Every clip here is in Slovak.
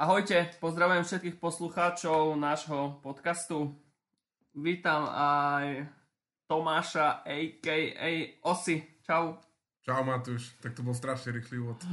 Ahojte, pozdravujem všetkých poslucháčov nášho podcastu. Vítam aj Tomáša, a.k.a. Osi. Čau. Čau Matúš, tak to bol strašne rýchly úvod.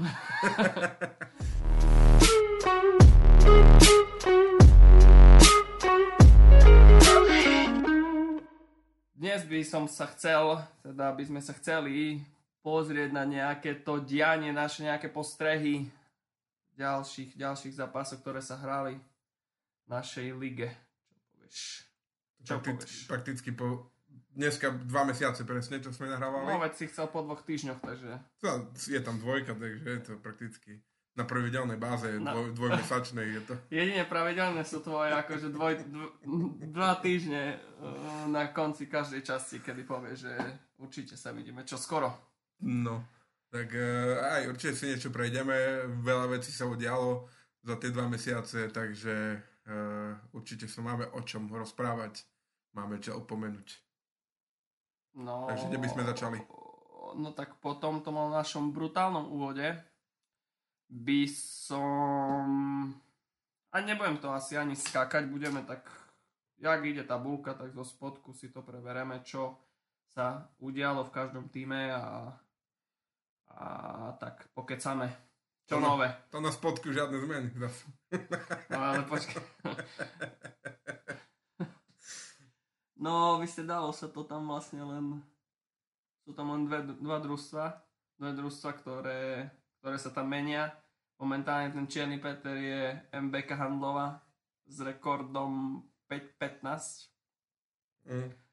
Dnes by sme sa chceli pozrieť na nejaké to dianie, naše nejaké postrehy ďalších zápasov, ktoré sa hrali v našej lige. Čo povieš? Prakticky dneska 2 mesiace presne, čo sme nahrávali. No, veď si chcel po 2 týždňoch, takže... Je tam dvojka, takže je to prakticky na pravidelnej báze, dvojmesačnej je to. Jedine pravidelné sú tvoje akože 2 týždne na konci každej časti, kedy povieš, že určite sa vidíme čo skoro. No, tak aj určite si niečo prejdeme, veľa vecí sa udialo za tie 2 mesiace, takže určite sa máme o čom rozprávať, máme čo opomenúť. No, takže kde by sme začali? No tak po tomto našom brutálnom úvode by som... A nebudem to asi ani skákať, budeme tak, jak ide tabulka, tak zo spodku si to prebereme, čo sa udialo v každom týme a tak pokecame. Čo nové? To na spodku žiadne zmeny. No ale počkaj. No, vystedalo sa to tam vlastne len... Sú tam len dva družstva, ktoré sa tam menia. Momentálne ten Čierny Peter je MBK Handlova s rekordom 5-15.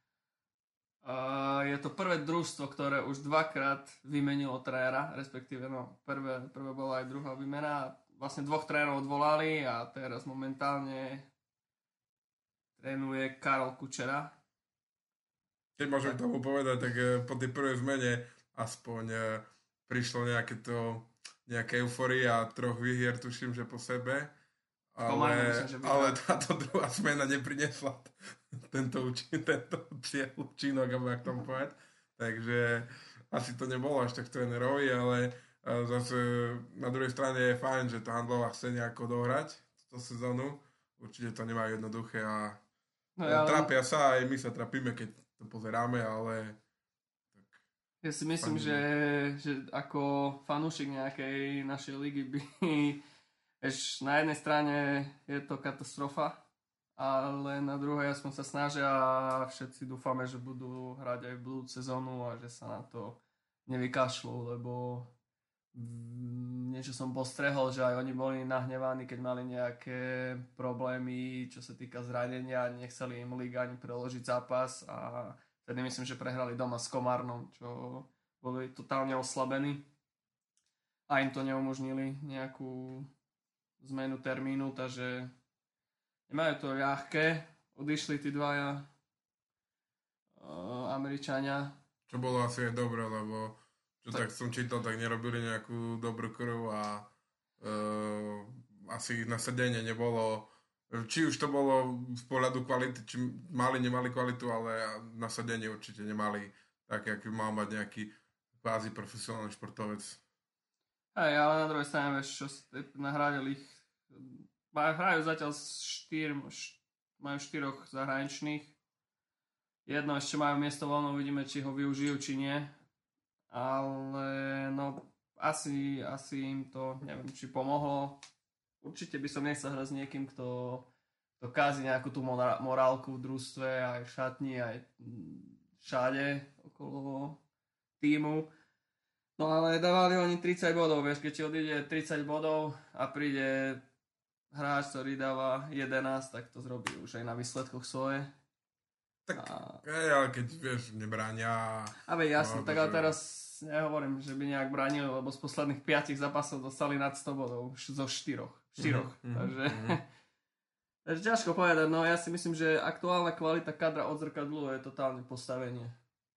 Je to prvé družstvo, ktoré už 2-krát vymenilo trénera, respektíve prvé bola aj druhá výmena. Vlastne 2 trénerov odvolali a teraz momentálne trénuje Karol Kučera. Keď môžem tomu povedať, tak po tej prvej zmene aspoň prišlo nejaká euforia 3 výhier, tuším, že po sebe. Ale táto druhá zmena neprinesla tento účinok, alebo jak tomu povedať. Takže asi to nebolo až tak trénerovi, ale zase na druhej strane je fajn, že to Handlova chce nejako dohrať túto sezónu. Určite to nemá jednoduché a trápia sa, aj my sa trápime, keď to pozeráme, ale... Ja si myslím, že ako fanúšik nejakej našej ligy by... Na jednej strane je to katastrofa, ale na druhej aspoň sa snažia a všetci dúfame, že budú hrať aj v budúcu sezónu a že sa na to nevykašľú, lebo niečo som postrehol, že aj oni boli nahnevaní, keď mali nejaké problémy, čo sa týka zranenia, nechceli im liga ani preložiť zápas a vtedy myslím, že prehrali doma s Komárnom, čo boli totálne oslabení a im to neumožnili nejakú zmenu termínu, takže nemajú to ľahké. Odišli tí dvaja Američania. Čo bolo asi aj dobré, lebo tak som čítal, tak nerobili nejakú dobrú krv a asi nasadenie nebolo, či už to bolo z pohľadu kvality, či nemali kvalitu, ale nasadenie určite nemali také, aký mal mať nejaký kvázi profesionálny športovec. Hej, ale na druhej strane, vieš, čo nahradili ich, hrajú zatiaľ majú 4 zahraničných. Jedno ešte majú miesto voľno, uvidíme, či ho využijú, či nie. Ale no, asi im to, neviem, či pomohlo. Určite by som nechcel hrať s niekým, kto kází nejakú tú morálku v družstve, aj v šatni, aj všade okolo týmu. No ale dávali oni 30 bodov, vieš, keď ti odíde 30 bodov a príde hráč, ktorý dáva 11, tak to zrobí už aj na výsledkoch svoje. Tak, ale keď, vieš, nebránia... A jasne, tak ale teraz nehovorím, že by nejak bránili, lebo z posledných 5 zápasov dostali nad 100 bodov, zo 4. Takže ťažko povedať, no ja si myslím, že aktuálna kvalita kadra odzrkadľuje totálne postavenie.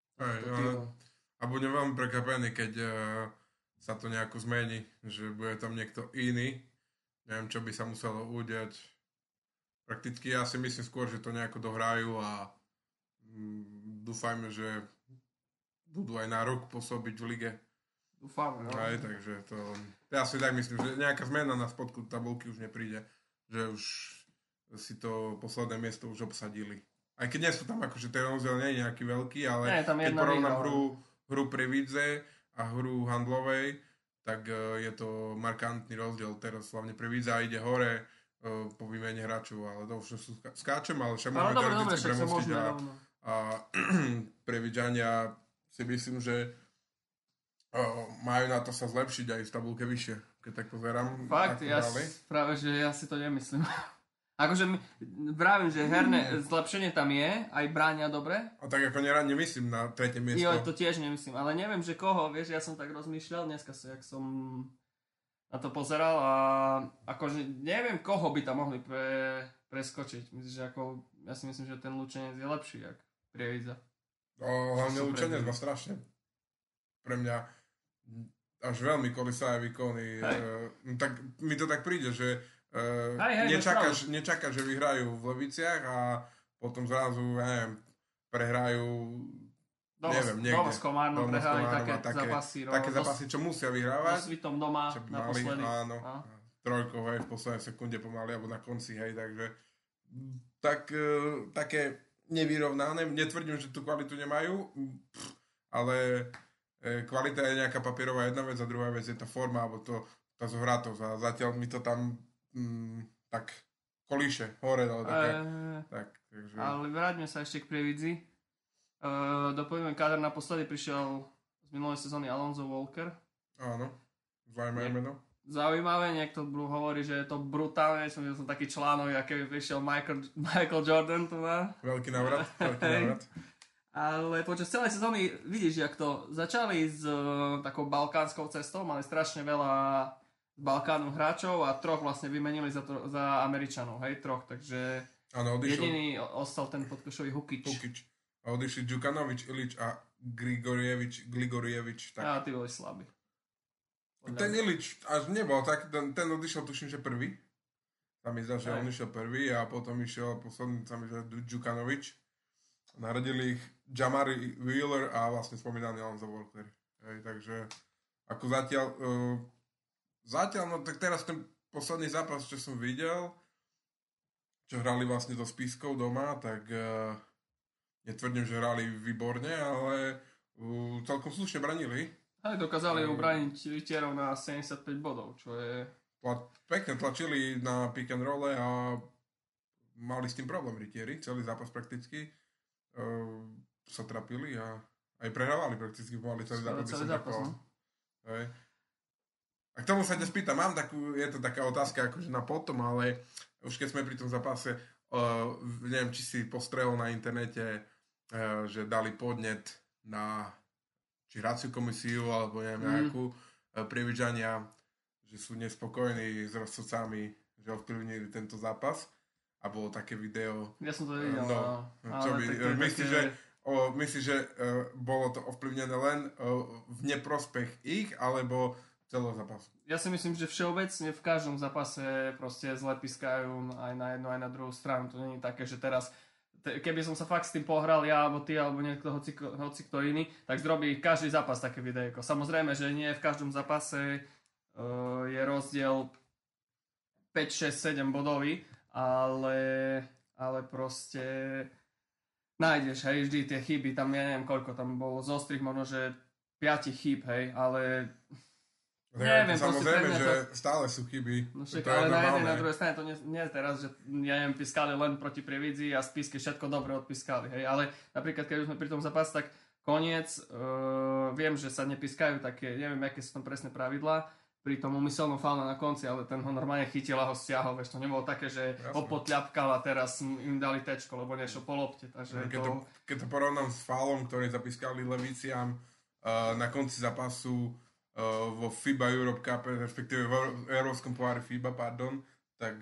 A budem veľmi prekvapený, keď sa to nejako zmení, že bude tam niekto iný. Neviem, čo by sa muselo udiať. Prakticky ja si myslím skôr, že to nejako dohrajú a dúfajme, že budú aj na rok pôsobiť v lige. Dúfam, no. Aj, takže to... Ja si tak myslím, že nejaká zmena na spodku tabulky už nepríde. Že už si to posledné miesto už obsadili. Aj keď nie sú tam akože ten rozdiel nie je nejaký veľký, ale Nie, tam keď jedna porovnám výhra. hru Prividze a hru Handlovej, tak je to markantný rozdiel. Teraz hlavne Prividza ide hore po výmene hráčov, ale to už skáčem, ale však môžeme teoreticky premostiť a Prividzania si myslím, že majú na to sa zlepšiť aj v tabulke vyššie, keď tak pozerám. Fakt, práve, že ja si to nemyslím. Akože vravím, že herné zlepšenie tam je, aj bránia dobre. A tak ako nemyslím na tretie miesto. Jo, to tiež nemyslím, ale neviem, že koho, vieš, ja som tak rozmýšľal dneska, jak som na to pozeral a akože neviem, koho by tam mohli preskočiť. Myslím, že ja si myslím, že ten Lučenec je lepší, jak Prievidza. Hlavne Lučenec má strašne pre mňa až veľmi kolisavé výkony. Tak mi to tak príde, že nečakáš, že vyhrajú v Leviciach a potom zrazu, neviem, prehrajú niekde. Doma s Komárnom prehrali také zápasy, čo musia vyhrávať. So Svitom doma naposledy. Áno, trojkou, hej, v poslednej sekunde pomaly, alebo na konci, hej, takže také nevyrovnané. Netvrdím, že tú kvalitu nemajú, ale kvalita je nejaká papierová jedna vec a druhá vec je tá forma, alebo tá zohratosť a zatiaľ mi to tam tak kolíše, hore, ale takže... Ale vráťme sa ešte k Prievidzi. Dopoviem, káder naposledy prišiel z minulej sezóny Alonso Walker. Áno, zaujímavé meno. Zaujímavé, niekto hovorí, že je to brutálne, som taký článok, aký vyšiel Michael Jordan tu má. Veľký návrat. Ale počas celej sezóny vidíš, jak to začali s takou balkánskou cestou, mali strašne veľa Balkánu hráčov a troch vlastne vymenili za Američanov, hej, troch, takže jediný ostal ten podkošový Hukič. A odišli Djukanovič, Ilič a Grigorievič. Tak. A tí boli slabí. Ten Ilič až nebol, tak ten odišiel tuším, že prvý. Tam mi zdá, že on išiel prvý a potom išiel posledný, tam mi zdá, Djukanovič. Nahradili ich Jamari Wheeler a vlastne spomínaný Alonso Walker. Hej, takže ako zatiaľ, no tak teraz ten posledný zápas, čo som videl, čo hrali vlastne do Spiskov doma, tak netvrdím, že hrali výborne, ale celkom slušne branili. Aj dokázali ubraniť Rytierov na 75 bodov, čo je... Pekne tlačili na pick and roll a mali s tým problém Rytieri, celý zápas prakticky. Sa trapili a aj prehrávali prakticky pomaly celý zápas. No? A k tomu sa ťa spýtam, je to taká otázka akože na potom, ale už keď sme pri tom zápase, neviem, či si postrehol na internete, že dali podnet na či hraciu komisiu, alebo neviem nejakú Prievidžania, že sú nespokojní s rozsudcami, že ovplyvnili tento zápas. A bolo také video. Ja som to videl. Myslíš, že bolo to ovplyvnené len v neprospech ich, alebo celého zápasu? Ja si myslím, že všeobecne v každom zápase proste zle piskajú aj na jednu, aj na druhú stranu. To nie je také, že teraz, keby som sa fakt s tým pohral ja, alebo ty, alebo niekto, hoci kto iný, tak zrobí každý zápas také videjko. Samozrejme, že nie v každom zápase je rozdiel 5, 6, 7 bodový, ale proste nájdeš, hej, vždy tie chyby, tam ja neviem koľko, tam bolo z ostrých možno, že 5 chýb, hej, ale neviem, samozrejme, že stále sú chyby. No však, ale na jednej, na druhej strane to nie je teraz, že ja neviem, piskali len proti Prievidzi a Spisky všetko dobre odpiskali, hej, ale napríklad, keď už sme pri tom zápase, tak koniec, viem, že sa nepiskajú také, neviem, aké sú tam presné pravidlá, pri tom umyselnom faule na konci, ale ten ho normálne chytil a ho stiahol, vieš, to nebolo také, že ho potľapkal a teraz im dali tečko, lebo nešiel po lopte, takže keď to porovnám s faulom, ktorý zapískali Leviciam na konci zápasu vo FIBA Europe Cup, respektíve v Európskom pohári FIBA, tak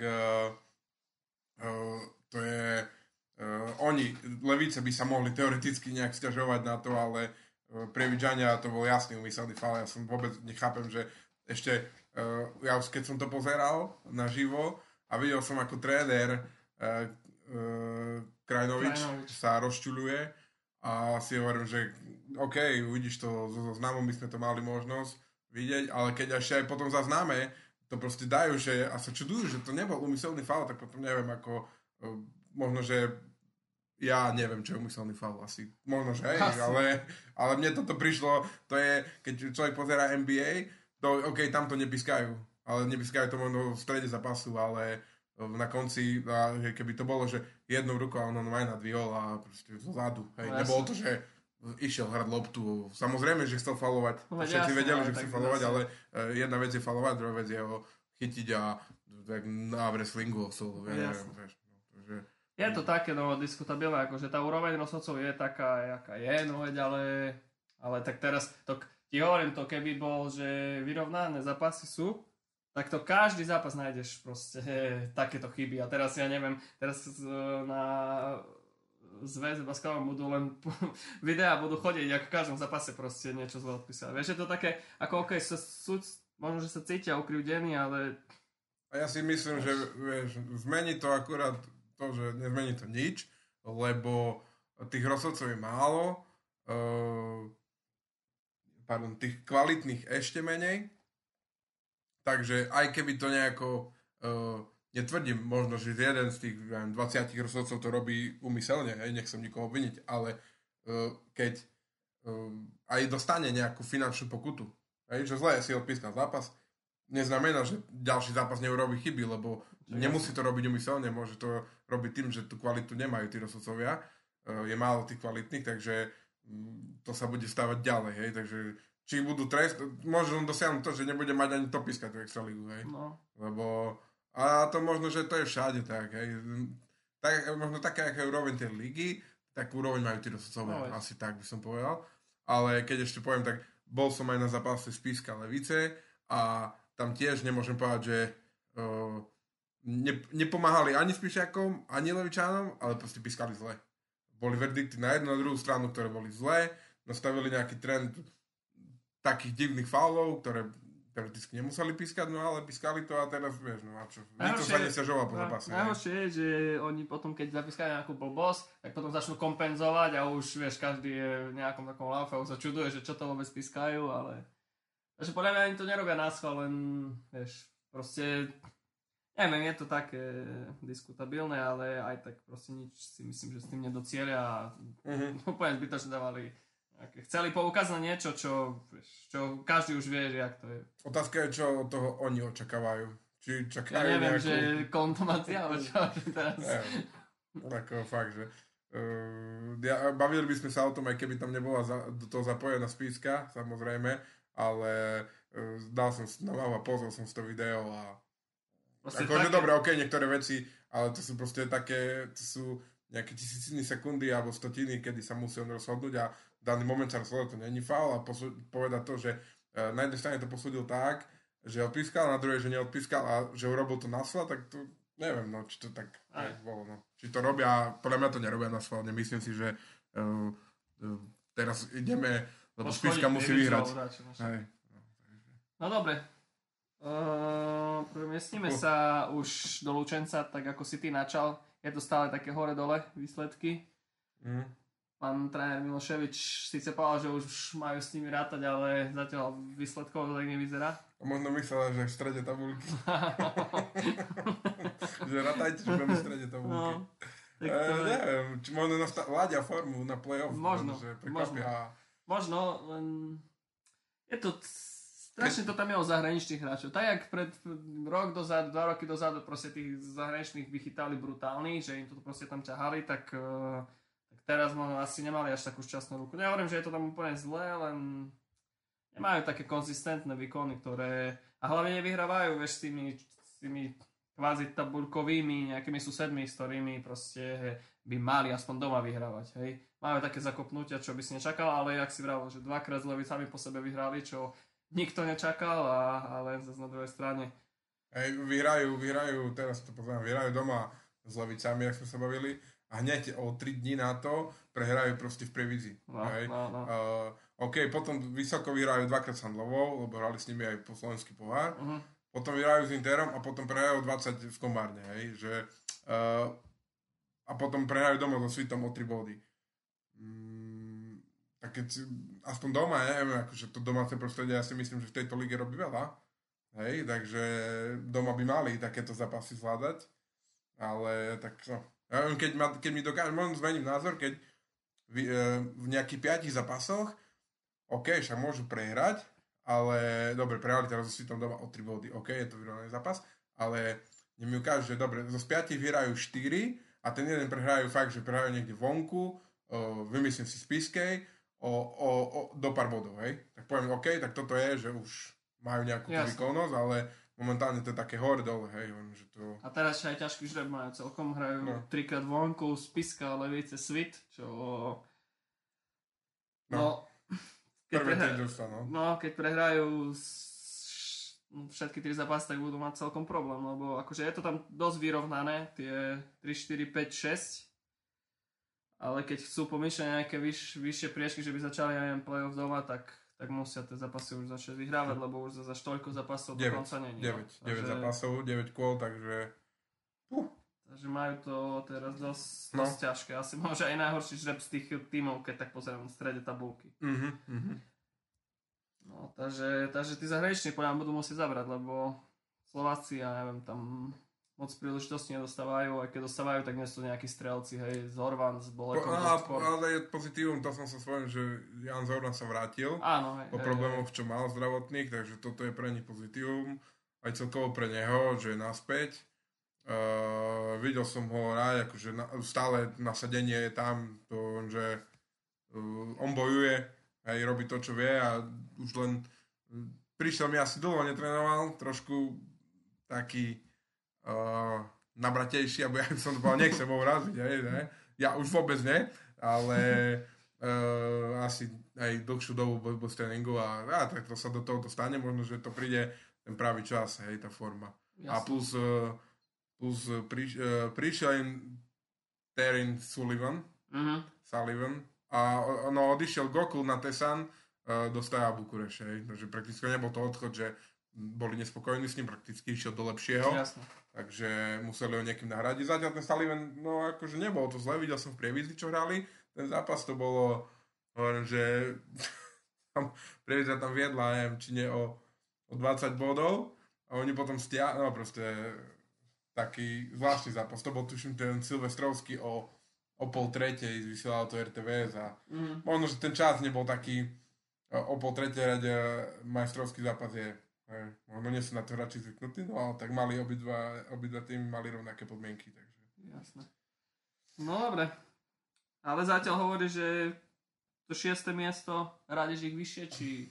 to je Levice by sa mohli teoreticky nejak sťažovať na to, ale Prievidžania to bol jasný umyselný faul, ja som vôbec nechápem, že ešte, ja už keď som to pozeral naživo a videl som ako tréner Krajnovič sa rozčuľuje a si hovorím, že OK, uvidíš to so známom, my sme to mali možnosť, vidieť, ale keď ešte aj potom zaznáme, to proste dajú, že, a sa čudujú, že to nebol úmyselný faul, tak potom neviem, ako možno, že ja neviem, čo je úmyselný faul asi. Možno, že hej, ale mne toto prišlo, to je, keď človek pozerá NBA, to OK, tam to nepískajú, ale nepískajú to možno v strede zápasu, ale na konci, že keby to bolo, že jednou rukou on aj nadvihol a proste zozadu. Hej. No, nebolo to, že išiel hrať loptu. Samozrejme, že chcel falovať. No, všetci vedeli, že chce falovať, ale jedna vec je falovať, druhá vec je ho chytiť a tak na wrestlingu solo. Je to také, no, diskutabilné, akože tá úroveň rozhodcov je taká, jaká je, no, ale tak teraz, to, ti hovorím to, keby bol, že vyrovnané zápasy sú, tak to každý zápas nájdeš proste takéto chyby. A teraz ja neviem, teraz na zväze basketbalu budú len videá, budú chodiť, ako v každom zápase proste niečo zle odpísať. Vieš, je to také, ako OK, možno, že sa cítia ukrivdení, ale... A ja si myslím, že vieš, zmení to akurát to, že nezmení to nič, lebo tých rozhodcov je málo, tých kvalitných ešte menej. Takže aj keby to nejako, netvrdím, možno, že jeden z tých 20 rozhodcov to robí úmyselne, hej, nechcem nikoho obviniť, ale keď aj dostane nejakú finančnú pokutu, hej, že zle si odpískal zápas, neznamená, že ďalší zápas neurobí chyby, lebo nemusí to robiť úmyselne, môže to robiť tým, že tú kvalitu nemajú tí rozhodcovia, je málo tých kvalitných, takže to sa bude stávať ďalej, hej, takže či budú trest, možno dosiahnuť to, že nebude mať ani topiska tú extraligu, hej. No. Lebo, a to možno, že to je všade tak, hej. Tak, možno také, aké úroveň tej ligy, takú úroveň majú tí rozhodcovia, asi tak by som povedal. Ale keď ešte poviem, tak bol som aj na zápase Spišska Levice a tam tiež nemôžem povedať, že nepomáhali ani Spišiakom, ani Levičánom, ale proste pískali zle. Boli verdikty na jednu, na druhú stranu, ktoré boli zlé, nastavili nejaký trend takých divných faulov, ktoré teoreticky nemuseli pískať, no ale pískali to a teraz vieš, no a čo. Nikto sa nesťažoval po zápase. Najhoršie je, že oni potom, keď zapískajú nejakú blbosť, tak potom začnú kompenzovať a už, vieš, každý je v nejakom takom laufe a už sa čuduje, že čo to vôbec pískajú, ale... Takže podľa mňa ani to nerobia na schvál, len, vieš, proste... Neviem, je to také diskutabilné, ale aj tak proste nič si myslím, že s tým nedocielia a úplne zbytočne dávali. Chceli poukázať na niečo, čo každý už vie, že jak to je. Otázka je, čo od toho oni očakávajú. Či čakajú ja neviem, nejakú... že kontomácia, alebo čo teraz. Tako fakt, že bavili by sme sa o tom, aj keby tam nebola do toho zapojená Spišska, samozrejme, ale dal som si na a pozrel som si to video a akože dobre, ok, niektoré veci, ale to sú proste také, to sú nejaké tisíciny sekundy alebo stotiny, kedy sa musí on rozhodnúť a v daný moment sa rozhodol, to není faul a povedať to, že na jednej strane to posúdil tak, že odpískal, na druhej, že neodpískal a že urobil to na schvál, tak to neviem, no, či to tak bolo, no. Či to robia, podľa mňa to nerobia na schvál, nemyslím si, že teraz ideme, lebo Spišska musí vyhrať. No dobre, premiestnime sa už do Lučenca, tak ako si ty načal. Je to stále také hore-dole výsledky. Pán tréner Miloševič síce povedal, že už majú s nimi rátať, ale zatiaľ výsledkovo to tak nevyzerá. A možno myslel, že v strede tabulky. Že rátajte, že budeme v strede tabulky. No, neviem, či možno ladia formu na play-off. Možno. Len je to... Strašne to tam je o zahraničných hráčov. Tak jak pred rok dozadu, 2 roky dozadu proste tých zahraničných vychytali brutálnych, že im to proste tam ťahali, tak teraz asi nemali až takú šťastnú ruku. Nehovorím, že je to tam úplne zlé, len nemajú také konzistentné výkony, ktoré... A hlavne nevyhrávajú, vieš, s tými kvázi tabuľkovými nejakými susedmi, s ktorými proste by mali aspoň doma vyhrávať, hej. Majú také zakopnutia, čo by si nečakal, ale jak si vravel, že 2-krát s Levicami po sebe vyhrali, čo nikto nečakal a len zase na druhej strane. Hej, vyhrajú, teraz to pozerám, vyhrajú doma s Levicami, jak sme sa bavili, a hneď o 3 dní na to prehrajú proste v Prievidzi. No. OK, potom vysoko vyhrajú 2-krát s Handlovou, lebo hrali s nimi aj po slovenský pohár. Potom vyhrajú s Interom a potom prehrajú 20 v Kombárne, hej, že a potom prehrajú doma so Svitom o 3 body. tak keď si, aspoň doma, neviem, akože to domáce prostredie, ja si myslím, že v tejto lige robí veľa. Hej, takže doma by mali takéto zápasy zvládať. Ale tak no. Ja neviem, keď mi dokáže, možno zmením názor, keď v nejakých 5 zápasoch, OK, však môžu prehrať, ale dobre, prehrali teraz si tam doma o 3 body, OK, je to vyrovnaný zápas, ale mi ukáže, že dobre, zo 5 vyhrajú 4 a ten jeden prehrajú fakt, že prehrajú niekde vonku, vymyslím si z Piskej, do pár bodov, hej. Tak poviem, OK, tak toto je, že už majú nejakú výkonnosť, ale momentálne to je také hore-dole, hej. Že to... A teraz aj ťažký žreb majú, celkom hrajú 3-krát vonku, Spiska, Levice, Svit, čo... Keď prehrajú všetky 3 zápasy, tak budú mať celkom problém, lebo akože je to tam dosť vyrovnané, tie 3, 4, 5, 6, ale keď chcú pomýšľať nejaké vyššie priečky, že by začali aj playoff doma, tak musia tie zápasy už začať vyhrávať, lebo už za toľko zápasov do konca není. 9 zápasov, 9 kôl, takže... Takže majú to teraz dosť ťažké. Asi môže aj najhorší žreb z tých tímov, keď tak pozerám v strede tabulky. No, takže tí zahraniční podľa budú musieť zabrať, lebo Slováci, ja neviem, tam moc príležitosti nedostávajú, aj keď dostávajú, tak nie sú nejakí strelci, hej, Zorvan s Bolekom. Ale je pozitívum, to som sa spomenul, že Jan Zorvan sa vrátil. Áno, po problémoch, čo mal zdravotných, takže toto je pre nich pozitívum. Aj celkovo pre neho, že je naspäť. Videl som ho rád, akože stále nasadenie je tam, to, že on bojuje, aj robí to, čo vie a už len prišiel mi asi dlho, netrénoval, trošku taký nabratejší, alebo ja som to povedal, nechcem ho uraziť, ne? Ja už vôbec ne, ale asi aj dlhšiu dobu bez tréningu a tak to sa do toho dostane, možno, že to príde ten pravý čas, hej, tá forma. Jasne. A plus prišiel im Terin Sullivan a odišiel Gokul na Tesan do Steaua Bukurešť, takže prakticky nebol to odchod, že boli nespokojní s ním, prakticky išiel do lepšieho. Jasne. Takže museli ho niekým nahradiť. Zatiaľ ten Sullivan, no akože nebolo to zle, videl som v Prievidzi, čo hrali. Ten zápas to bolo, hovorím, že Prievidza tam viedla, neviem, či nie o 20 bodov a oni potom no proste taký zvláštny zápas. To bol tuším ten Silvestrovský o 2:30 vysielal to RTVS a možno, že ten čas nebol taký o 2:30 majstrovský zápas je. Možno nie sú na to hráči zvyknutí, no ale tak mali obidva týmy mali rovnaké podmienky, takže. Jasné. No dobre. Ale zatiaľ hovorí, že to 6. miesto radiš ich vyššie, či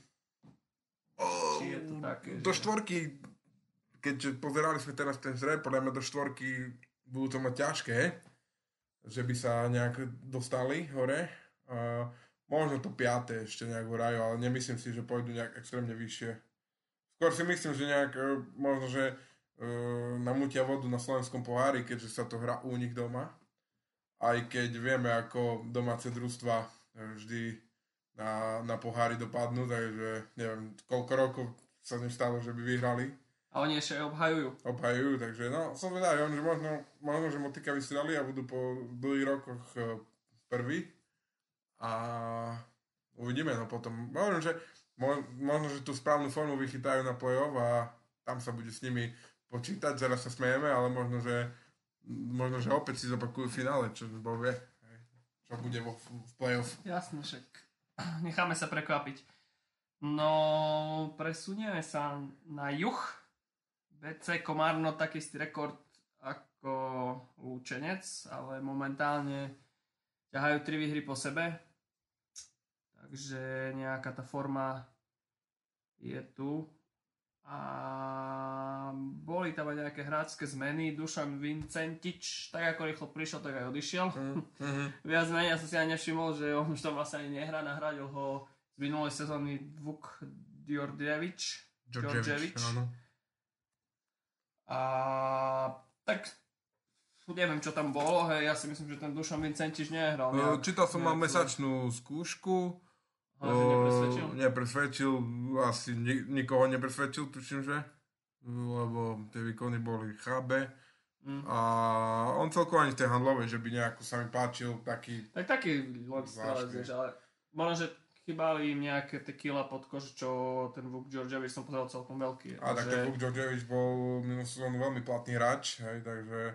je to také? Do štvorky, keďže pozerali sme teraz ten zreb, podľa mňa do štvorky budú to mať ťažké, že by sa nejak dostali hore. Možno to 5. ešte nejak hrajú, ale nemyslím si, že pôjdu nejak extrémne vyššie. Skôr si myslím, že nejak možno, že namútia vodu na slovenskom pohári, keďže sa to hrá u nich doma. Aj keď vieme, ako domáce družstva vždy na pohári dopadnú, takže neviem, koľko rokov sa ním stalo, že by vyhrali. A oni ešte obhajujú. Obhajujú, takže no, som vedavý, že možno, že motika vystrali a budú po dlhých rokoch prví. A uvidíme, no potom, možno, že tú správnu formu vychytajú na play-off a tam sa bude s nimi počítať, zaraz sa smejeme, ale možno, že opäť si zopakujú finále, čo Boh vie, čo bude v play-off. Jasne, však necháme sa prekvapiť. No, presunieme sa na juh. BC Komárno, taký istý rekord ako Lučenec, ale momentálne ťahajú 3 výhry po sebe. Takže nejaká tá forma je tu. A boli tam aj nejaké hráčske zmeny. Dušan Vincentič, tak ako rýchlo prišiel, tak aj odišiel. Viac menej, ja som si aj nevšimol, že on už tam vlastne ani nehrá. Nahradil ho z minulej sezóny Vuk Djordjevič. A tak neviem, čo tam bolo. Hej, ja si myslím, že ten Dušan Vincentič nehral. Čítal som, mal mesačnú skúšku. Nepresvedčil, asi nikoho nepresvedčil, tuším, že, lebo tie výkony boli chábe. A on celkovo ani v tej handlovej, že by nejako sa mi páčil taký taký len strelec, ale možno, že chýbali im nejaké tequila pod kož, čo ten Vuk Djordjevic som pozeral celkom veľký. A tak ten Vuk Djordjevic bol minulú sezónu veľmi platný hráč, hej, takže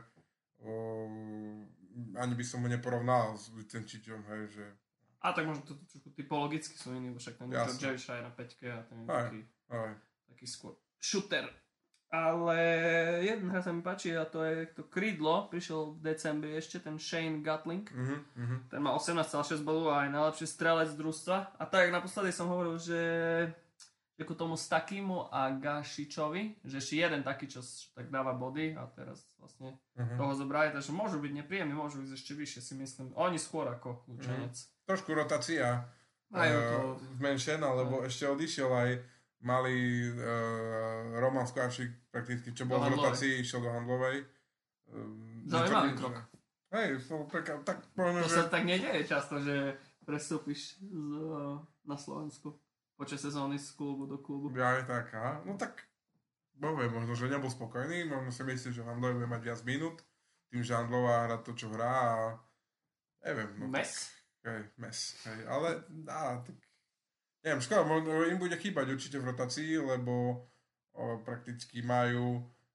ani by som ho neporovnal s Vicenčičom, hej, že... A tak možno to trošku typologicky sú iní, však ten Djordjevic hraje na 5 a ten je taký skôr shooter. Ale jeden hra sa mi páči a to je to krídlo, prišiel v decembri ešte, ten Shane Gatling. Ten má 18,6 bodov a aj najlepší strelec družstva. A tak naposledy som hovoril, že ku tomu Stakimu a Gašičovi, že ešte jeden taký, čo tak dáva body a teraz vlastne toho zobrali, takže môžu byť nepríjemní, môžu ísť ešte vyššie, si myslím. Oni skôr ako Lučenec. Trošku rotácia zmenšená, lebo ešte odišiel aj malý Roman Skášik, prakticky, čo bol v rotácii, išiel do handlovej. Zaujímavý krok. Hej, tak poviem, to sa tak nedieje často, že prestúpiš na Slovensku počas sezóny z klubu do klubu. Ja je tak, aha. No tak, poviem, možno, že nebol spokojný, možno si myslí, že handlovej bude mať viac minút, tým, že handlová hrá to, čo hrá a neviem. No, mes? Hej, mes, hej, ale tak neviem, škoda, im bude chýbať určite v rotácii, lebo prakticky majú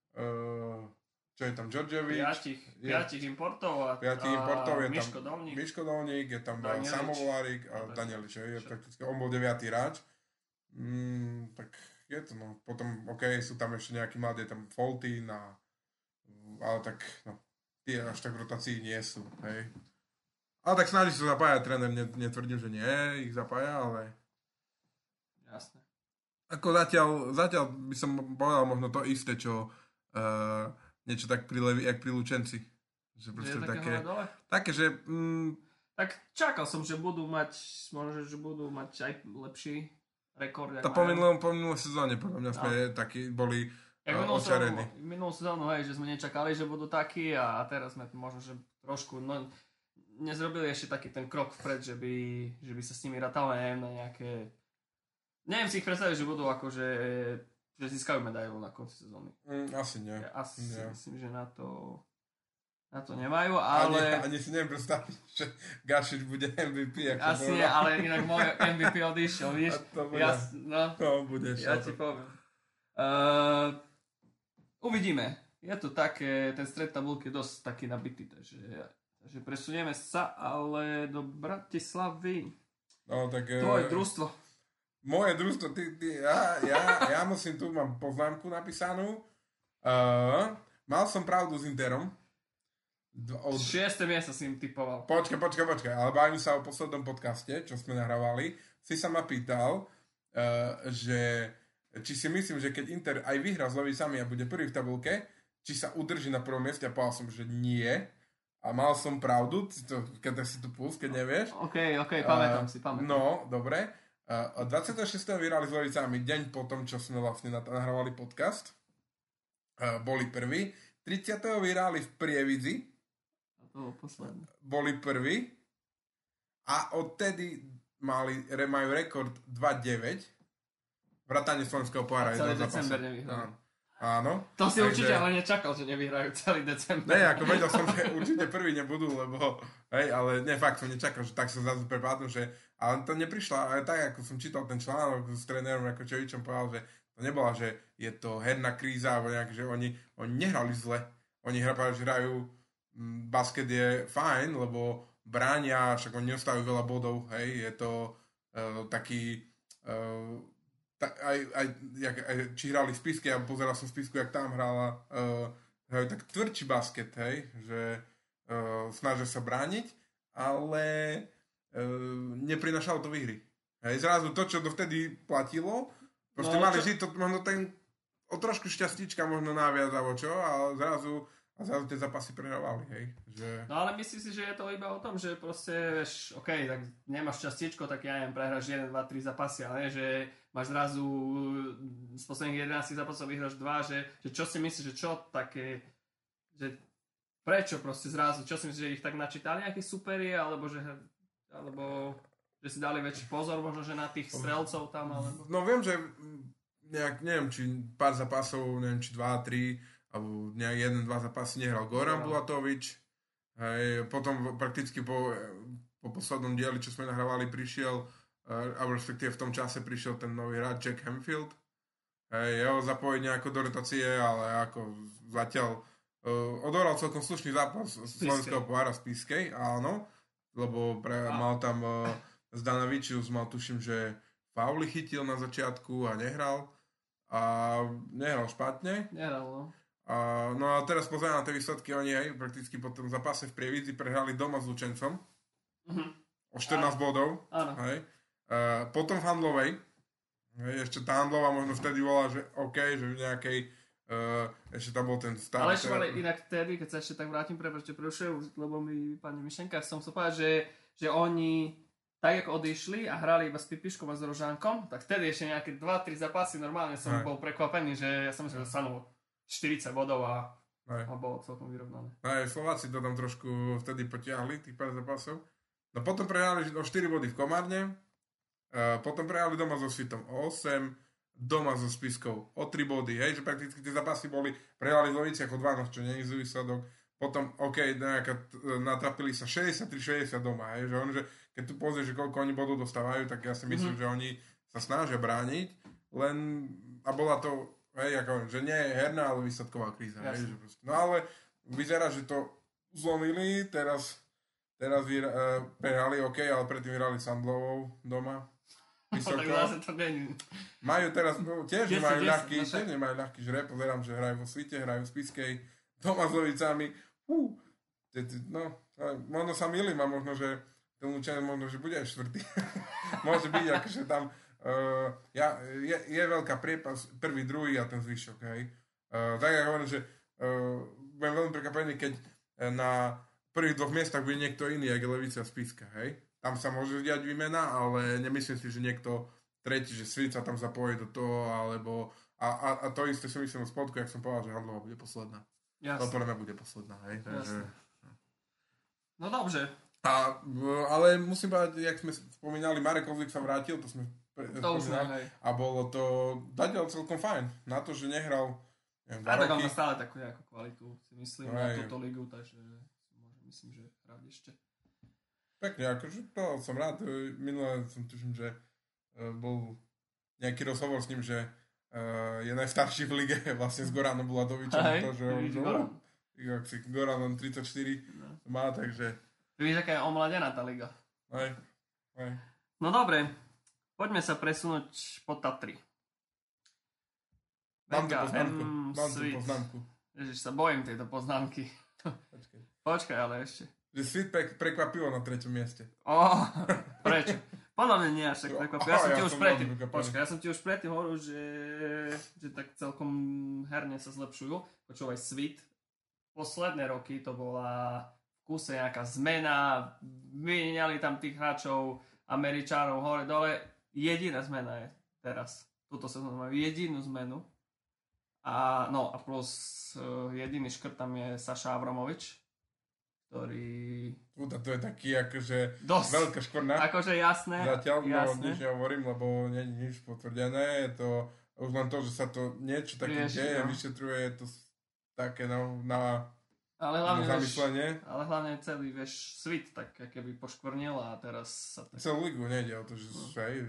čo je tam, Djordjevic? Piatich importov a je Miško tam Dolník. Miško Dolník, je tam Samo Volárik a Danielič, je prakticky, on bol 9. hráč. Tak je to, no. Potom, sú tam ešte nejakí mladí, je tam Foltín ale tak, no, tie až tak v rotácii nie sú, hej. Ale tak snaží sa zapájať, tréner, netvrdím, že nie, ich zapája, ale... Jasné. Ako zatiaľ by som povedal možno to isté, čo niečo tak jak pri Lučenci. Že proste také, že... Tak čakal som, že budú mať, možno, že budú mať aj lepší rekord. To po minulé sezóne, podľa mňa sme takí boli očarení. Minulú sezónu, hej, že sme nečakali, že budú takí a teraz sme možno, že trošku... nezrobili ešte taký ten krok vpred, že by sa s nimi rátalo, neviem, na nejaké... Neviem si ich predstaviť, že budú akože... že získajú medailu na konci sezóny. Asi nie. Asi myslím, že na to nemajú, ale... Ani si neviem predstaviť, že Gašič bude MVP. Asi nie, ale inak môj MVP odišiel, víš? To bude ja ti poviem. Uvidíme. Je to také, ten stred tabulky je dosť taký nabitý, takže presunieme sa ale do Bratislavy. No, tak... Tvoje družstvo. Moje družstvo, ja musím, tu mám poznámku napísanú. Mal som pravdu s Interom. 6. miesto si im typoval. Počkaj, ale bavím sa o poslednom podcaste, čo sme nahrávali. Si sa ma pýtal, že či si myslím, že keď Inter aj vyhrá s Levicami a bude prvý v tabulke, či sa udrží na prvom mieste a povedal som, že nie. A mal som pravdu, keď si tu puls, keď nevieš. OK, pamätám si. No, dobre. 26. vyhrali s Levicami deň po tom, čo sme vlastne nahrávali podcast. Boli prví. 30. vyhrali v Prievidzi. A to bolo posledné. Boli prví. A odtedy majú rekord 2-9. Vrátane slovenského pohára. A celý december nevyhrali. Áno. To si určite ale nečakal, že nevyhrajú celý december. Ne, ako vedel som, že určite prví nebudú, lebo, ale fakt som nečakal, že tak sa zrazu prepadnú, ale to neprišla, ale tak, ako som čítal ten článok s trénerom Rakočevičom, povedal, že to nebola, že je to herná kríza, alebo nejak, že oni nehrali zle. Oni hrajú, basket je fajn, lebo bránia, však oni neostávajú veľa bodov, hej, je to taký... aj či hrali v Spisky, ja pozeral som v Spisku, jak tam hrála, tak tvrdší basket, hej, že snažia sa brániť, ale neprinašalo to výhry. Hej, zrazu to, čo dovtedy platilo, proste mali žiť to, možno o trošku šťastíčka možno naviac, alebo čo, a zrazu tie zápasy prehrávali, hej. Že... No ale myslíš si, že je to iba o tom, že proste, vieš, tak nemáš šťastíčko, tak ja neviem, prehráš 1, 2, 3 zápasy, ale nie, že máš zrazu z posledných 11 zápasov vyhráš 2, že čo si myslíš, že čo také, že prečo proste zrazu, čo si myslíš, že ich tak načítali nejakí superi, alebo že si dali väčší pozor možno, že na tých strelcov tam, alebo... No viem, že neviem, či pár zápasov, neviem, či 2, 3, alebo nejak 1-2 zápasy nehral Goran Bulatovič. Hej, potom prakticky po poslednom dieli, čo sme nahrávali, prišiel, alebo respektíve v tom čase prišiel ten nový hráč Jack Hempfield. Jeho zapojiť nejako do rotácie, ale ako zatiaľ odohral celkom slušný zápas slovenského pohára z Pískej, áno, lebo mal tam Zdanavičius, mal tuším, že fauly chytil na začiatku a nehral špatne. Nehral, no. No a teraz pozerám na tie výsledky, oni aj prakticky po tom zápase v Prievidzi prehrali doma s Lučencom o 14 bodov. Áno. Hej. Potom v Handlovej, ešte tá Handlová možno vtedy bola, že OK, že v nejakej ešte tam bol ten stav. Ale ešte mali inak vtedy, keď sa ešte tak vrátim, prepáčte, lebo mi pani myšlenka, som chcel povedať, že oni tak ako odišli a hrali iba s Pipiškom a s Rožánkom, tak vtedy ešte nejaké 2-3 zápasy normálne som bol prekvapený, že ja som myslel, že dostanú 40 bodov a bolo celkom vyrovnané. Slováci to tam trošku vtedy potiahli, tých pár zápasov. No potom prehrali o 4 body v Komárne, potom prehrali doma so Svitom o 8, doma so Spiskou o 3 body, hej, že prakticky tie zápasy boli, prehrali v Loviciach o 12, čo nie je výsledok. Potom, natrapili sa 63-60 doma, hej, že keď tu pozrieš, že koľko oni bodov dostávajú, tak ja si myslím, že oni sa snažia brániť, a bola to, hej, ako, že nie je herná, ale výsledková kríza, hej, že proste. No ale vyzerá, že to zlomili, teraz prehrali OK, ale predtým hrali Sandlovou doma. Vysoko. Tak zase to není. Majú teraz, tiež nemajú ľahký žreb, pozerám, že hrajú vo Svite, hrajú v Spiskej, doma s Lovicami. No, možno sa milím a možno, že ten Lučanec možno, že bude aj štvrtý. Môže byť, akože tam je veľká priepas, prvý, druhý a ten zvyšok, hej. Tak ja hovorím, že budem veľmi prekvapený, keď na prvých 2 miestach bude niekto iný, ako Levica a Spiska, hej. Tam sa môže diať výmena, ale nemyslím si, že niekto tretí, že Svit sa tam zapojí do toho, alebo a to isté si myslím o Spodku, jak som povedal, že Handlová bude posledná. Jasne. To podľa mňa bude posledná, hej. Takže... No dobře. Ale musím povedať, jak sme spomínali, Marek Kozlik sa vrátil, to sme spomínali. A bolo to zatiaľ celkom fajn. Na to, že nehral tak on má stále takú nejakú kvalitu, si myslím, na túto ligu, takže myslím, že hrať ešte. Pekne, akože to som rád. Minulé som tuším, že bol nejaký rozhovor s ním, že je najstarší v lige, vlastne s Goranom Bladovičom. Goran on 34 má, takže... Víš, aká je omladená tá liga. Hej. No dobre, poďme sa presunúť po Tatry. Mám tu poznámku. Ježiš, sa bojím tejto poznámky. Počkaj, ale ešte. Že Svit prekvapilo na 3. mieste. Prečo? Podľa mňa nie až tak prekvapilo. Ja som ti už predtým hovoril, že tak celkom herne sa zlepšujú. Počúvaj, Svit. Posledné roky to bola v kuse nejaká zmena. Vyňali tam tých hráčov, Američanov hore dole. Jediná zmena je teraz. Tuto sezónu majú jedinú zmenu. A plus jediný škrt tam je Saša Avramovič, ktorý... To je taký akože veľká škorna. Akože jasné. Zatiaľ nič nehovorím, lebo nie je nič potvrdené. Je to už len to, že sa to niečo také deje, vyšetruje, je to také na zamyslenie. Ale hlavne celý, Svit tak keby poškvrnil a teraz sa... Celú ligu nejde o to, že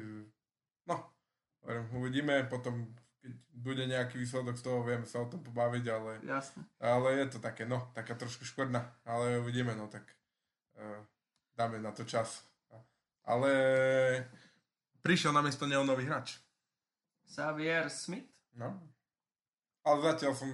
uvidíme potom... Keď bude nejaký výsledok z toho, vieme sa o tom pobaviť, ale... Jasne. Ale je to také, taká trošku škvrna, ale uvidíme, tak dáme na to čas. Ale prišiel na miesto neho nový hráč. Xavier Smith? No. Ale zatiaľ som...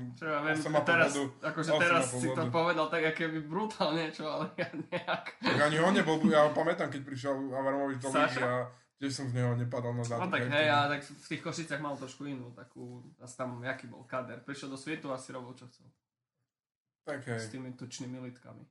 Teraz si to povedal tak, aké by brutálne niečo, ale ja nejak... Tak ani on nebol, ja ho pamätám, keď prišiel Avramovič do lígy a... Tiež som z neho nepadal na zádu. No tak hej, ale tak v tých Košicách mal trošku inú takú, asi tam jaký bol kader. Prišiel do Svitu a si robil čo chcel. Tak hej. S tými tučnými litkami.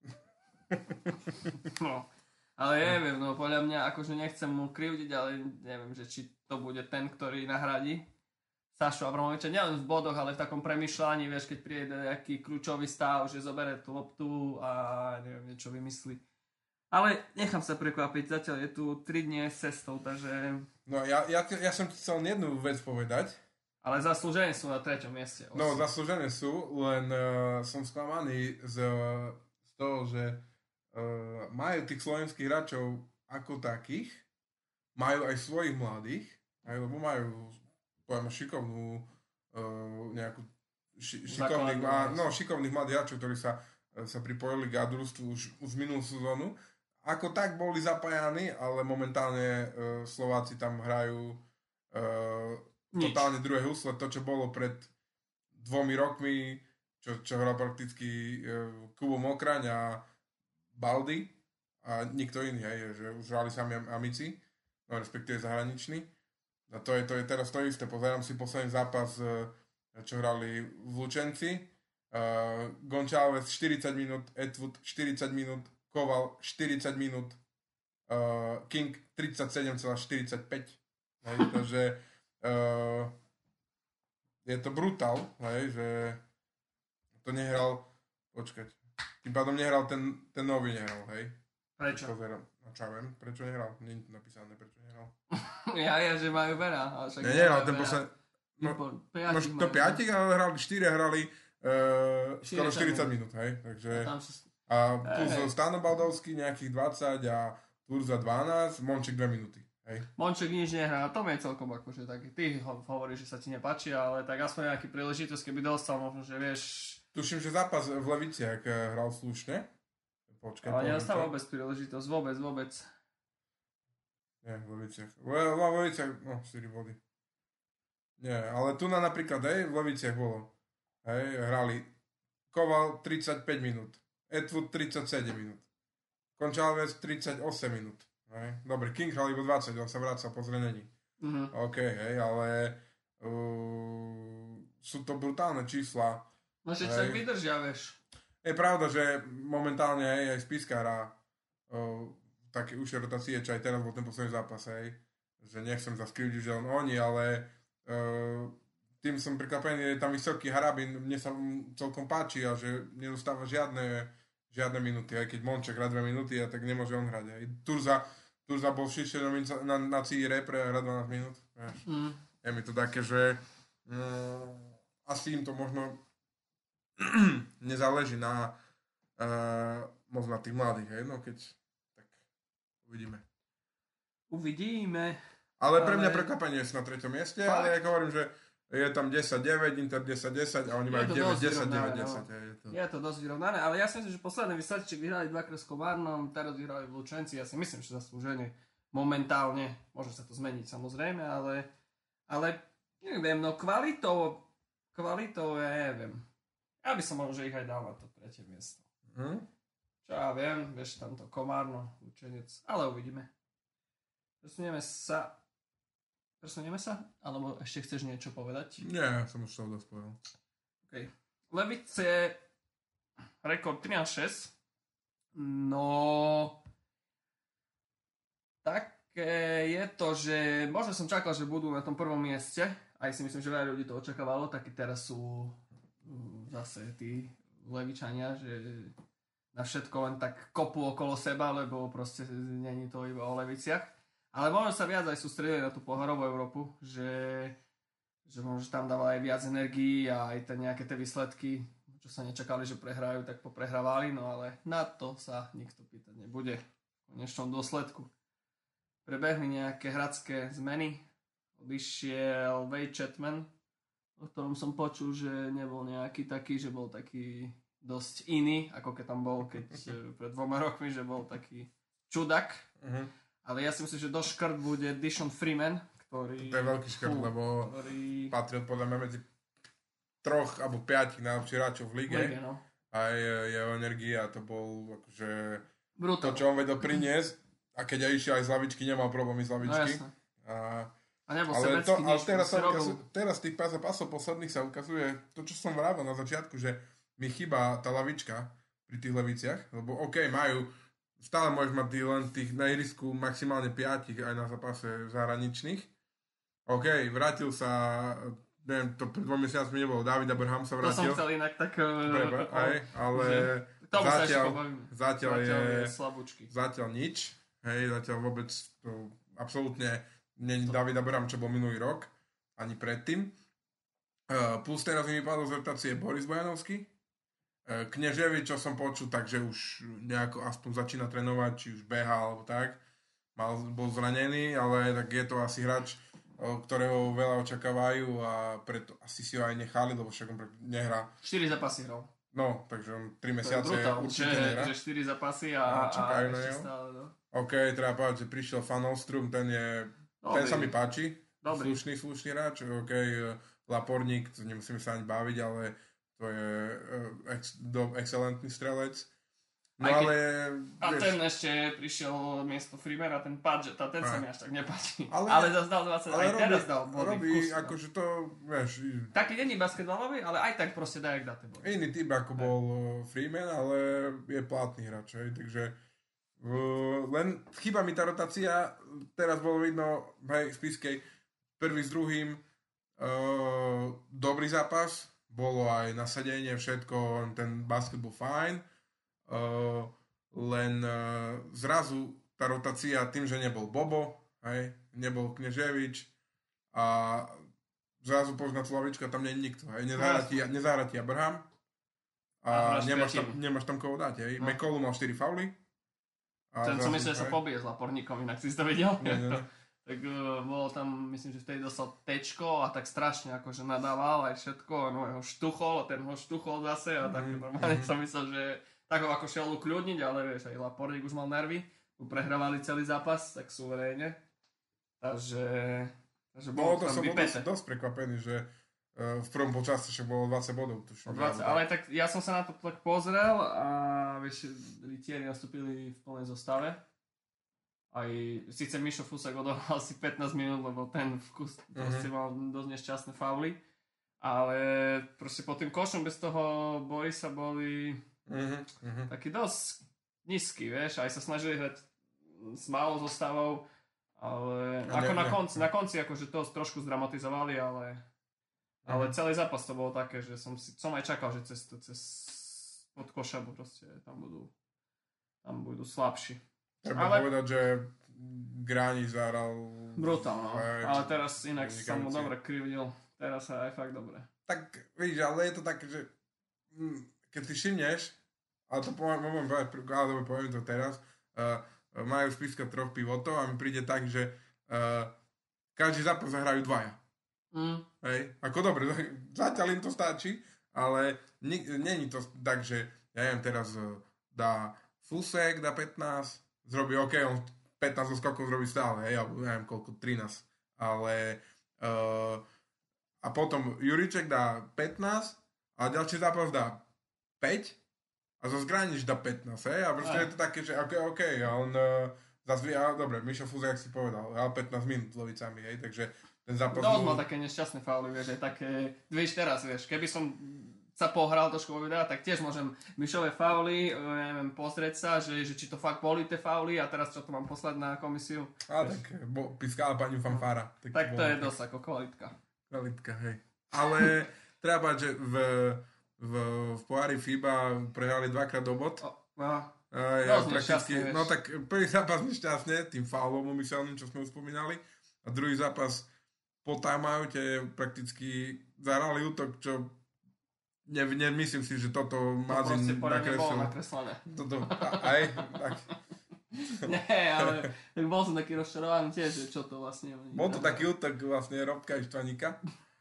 No, ale neviem, podľa mňa akože nechcem mu krivdiť, ale neviem, že či to bude ten, ktorý nahradí Sašu Avramoviča. Nielen v bodoch, ale v takom premýšľaní, keď príde nejaký kľúčový stav, že zoberie tú loptu a neviem, niečo vymyslí. Ale nechám sa prekvapiť, zatiaľ je tu 3 dní s cestou, takže... No ja som ti chcel jednu vec povedať. Ale zaslúžené sú na 3. mieste. No, zaslúžené sú, len som sklamaný z toho, že majú tých slovenských hráčov ako takých, majú aj svojich mladých, aj, lebo majú poviem, šikovnú nejakú šikovných mladých hráčov, ktorí sa pripojili k družstvu už minulú sezónu. Ako tak boli zapájani, ale momentálne Slováci tam hrajú totálne druhé husle. To, čo bolo pred 2 rokmi, čo hral prakticky Kubo Mokraň a Baldy a nikto iný, hej, že už hrali sami amici, no respektíve zahraniční. A to je teraz to isté. Pozerám si posledný zápas, čo hrali v Lučenci. Gončález 40 minút, Edwood 40 minút, Koval 40 minút, King 37,45. Takže je to brutál, hej, že to nehral, počkať, tým pádom nehral ten nový nehral, hej. Prečo? Pozerám, čo viem, prečo nehral? Nie je to napísané, prečo nehral. ja, že majú veľa. Nehral, ten posledný, to 5, ale hrali 4, hrali skoro 40 minút, hej, takže... A plus Stano Baldovský nejakých 20 a Turza 12, Monček 2 minúty. Hej. Monček nič nehrá, to je celkom akože taký, ty hovoríš, že sa ti nepáči, ale tak aspoň nejaký príležitosť, keby dostal, možno, že vieš... Tuším, že zápas v Leviciach hral slušne. Počkaj, ale nedostal vôbec príležitosť, vôbec. Nie, v Leviciach. V Leviciach, 4 body. Nie, ale tu napríklad, hej, v Leviciach bolo. Hej, hrali Koval 35 minút. Edwood 37 minút. Gončález 38 minút. Hej. Dobre, King hral iba 20, on sa vracal po zranení. OK, hej, ale sú to brutálne čísla. No že sa vydržia, vieš. Je pravda, že momentálne aj Spiska hrá také užšie rotácie, čo aj teraz bol ten posledný zápas, hej. Že nechcem zaskrivdiť, že oni, ale tým som prekvapený, je tam vysoký Harabin, mne sa celkom páči a že nedostáva žiadne minúty, aj keď Monček hrá 2 minúty, a tak nemôže on hrať. Aj Turza bol v širšej nominácii repre a hrá 12 minút. Je mi to také, že asi im to možno nezáleží na moc na tých mladých, hej? No keď tak uvidíme. Ale pre mňa prekvapenie sú na 3. mieste, ale ja hovorím, že je tam 10-9, Inter 10-10 a oni majú 9-10-9-10. Je to dosť vyrovnané, ale ja si myslím, že posledné výsledky vyhrali 2-krát s Komárnom, teraz vyhrali v Lučenci, ja si myslím, že zaslúžene momentálne, môže sa to zmeniť samozrejme, ale neviem, no kvalitou ja neviem. Ja by som možno, že ich aj dal na to 3. miesto. Čo ja viem, vieš, tamto Komárno, Lučenec, ale uvidíme. Presunieme sa? Alebo ešte chceš niečo povedať? Nie, som už to dosť povedal. OK. Levice rekord 13-6. No... Také je to, že možno som čakal, že budú na tom prvom mieste. Aj si myslím, že veľa ľudí to očakávalo. Takí teraz sú zase tí Levičania, že na všetko len tak kopú okolo seba, lebo proste není to iba o Leviciach. Ale možno sa viac aj sústrediť na tú pohárovú Európu, že možno tam dáva aj viac energií a aj nejaké tie výsledky, čo sa nečakali, že prehrajú, tak poprehrávali, no ale na to sa nikto pýtať nebude v konečnom dôsledku. Prebehli nejaké hradské zmeny, odišiel Wade Chatman, o ktorom som počul, že nebol nejaký taký, že bol taký dosť iný, ako keď tam bol pred 2 rokmi, že bol taký čudak. Ale ja si myslím, že dosť škrt bude Dishon Freeman, ktorý... To je veľký škrt, lebo patril podľa mňa medzi 3 alebo 5 najlepších hráčov v lige. No. A jeho energia to bol akože... Brutál. To, čo on vedel priniesť. A keď aj išiel aj z lavičky, nemal problémy z lavičky. No, a nebol sebecký nič. Teraz tých zápasov posledných sa ukazuje to, čo som vravel na začiatku, že mi chýba tá lavička pri tých leviciach, lebo majú... Stále môžeš mať len tých na ihrisku maximálne 5 aj na zápase zahraničných. Vrátil sa, neviem, to pred 2 mesiacmi nebolo, David Abraham sa vrátil. To som chcel inak tak... ale zatiaľ je slabúčky. Zatiaľ nič. Zatiaľ vôbec to absolútne nie je David Abraham, čo bol minulý rok, ani predtým. Plus teraz mi vypadol z rotácie Boris Bojanovský. Kneževi, čo som počul, takže už nejako aspoň začína trénovať, či už beha alebo tak. Bol zranený, ale tak je to asi hráč, ktorého veľa očakávajú a preto asi si ho aj nechali, lebo však on nehrá. 4 zápasy hral. No, takže on 3 mesiace určite nehrá. Že 4 zápasy a čakajú na ešte ňo. stále, no. OK, treba povedať, že prišiel Van Ostrum, ten sa mi páči. Dobrý. Slušný hráč, OK, Laporník, to nemusíme sa ani baviť, ale to je excelentný strelec. No ale... A ten ešte prišiel miesto Freemana, ten Padgett, a ten sa mi až tak nepáči. Ale zase dal 20, aj teraz dal body. Robí, akože to, vieš... Taký není basketbalový, ale aj tak proste dajak dá tie body. Iný typ ako bol Freeman, ale je platný hráč, takže... len chýba mi tá rotácia, teraz bolo vidno v Spišskej prvý s druhým dobrý zápas, bolo aj nasadenie, všetko, ten basket bol fajn, len zrazu tá rotácia tým, že nebol Bobo, nebol Kneževič a zrazu poznať Slavička, tam nie je nikto, nezahrá ti Abraham a nemáš tam koho dať, no. McCollum mal 4 fauly. Ten som myslel, že sa pobije s Laporníkom, inak si to videl. Nie. Tak bolo tam, myslím, že vtedy dostal tečko a tak strašne akože nadával aj všetko, no ho štuchol, ten ho štuchol zase a tak normálne som myslel, že tak ho ako šiel ukľudniť, ale vieš, aj Laporník už mal nervy, prehrávali celý zápas, tak suverénne. Takže bolo tam vypäté. Som dosť prekvapený, že v prvom počase však bolo 20 bodov. Tuším, 20, ale tak ja som sa na to tak pozrel a vieš, Rytieri nastúpili v plnej zostave. Aj síce Mišo Fusák odohral si 15 minút, lebo ten vkus proste mal dosť nešťastné fauly. Ale proste pod tým košom bez toho Borisa boli taký dosť nízky, vieš. Aj sa snažili hrať s malou zostavou, ale na konci akože to trošku zdramatizovali, ale celý zápas to bolo také, že som aj čakal, že cez pod koša proste tam budú slabší. Treba povedať, že Gráni zahral brutálno, ale teraz inak som mu dobre krivdil, teraz sa aj fakt dobre. Tak vidíš, ale je to také, že keď si všimneš, ale to poviem to teraz, majú Spišská 3 pivotov a mi príde tak, že každý zápas zahrajú 2. Hej, ako dobre, zatiaľ im to stačí, ale není to tak, že ja neviem, teraz dá Fusek, dá 15, zrobí OK, on 15 skokov zrobí stále, hej, alebo neviem koľko, 13, ale a potom Juriček dá 15 a ďalší zápas dá 5 a zase Gránič dá 15, hej, a proste je to také, že OK, a on zase, dobre, Mišo Fusek, jak si povedal, ale 15 minút lovicami, hej, takže ten zápas mal také nešťastné fauly, vieš, aj také, teraz, vieš, keby som sa pohral trošku vo videa, tak tiež môžem Mišové fauly, neviem, pozrieť sa, že či to fakt boli tie fauly a teraz čo to mám poslať na komisiu. Tak pískala pani fanfára. Tak to je dosť ako kvalitka. Kvalitka, hej. Ale treba, že v pohári FIBA prehrali 2-krát do bod. Nešťastné, no tak prvý zápas nešťastne, tým faulom umyselným, čo sme už spomínali. A druhý zápas po timeoute prakticky zahrali útok, čo nemyslím si, že toto Mazin nakreslené. Toto, aj, tak. Nie, ale tak bol som taký rozčarovaný tiež, že čo to vlastne... Bol to taký útok vlastne Robka Ištvaníka.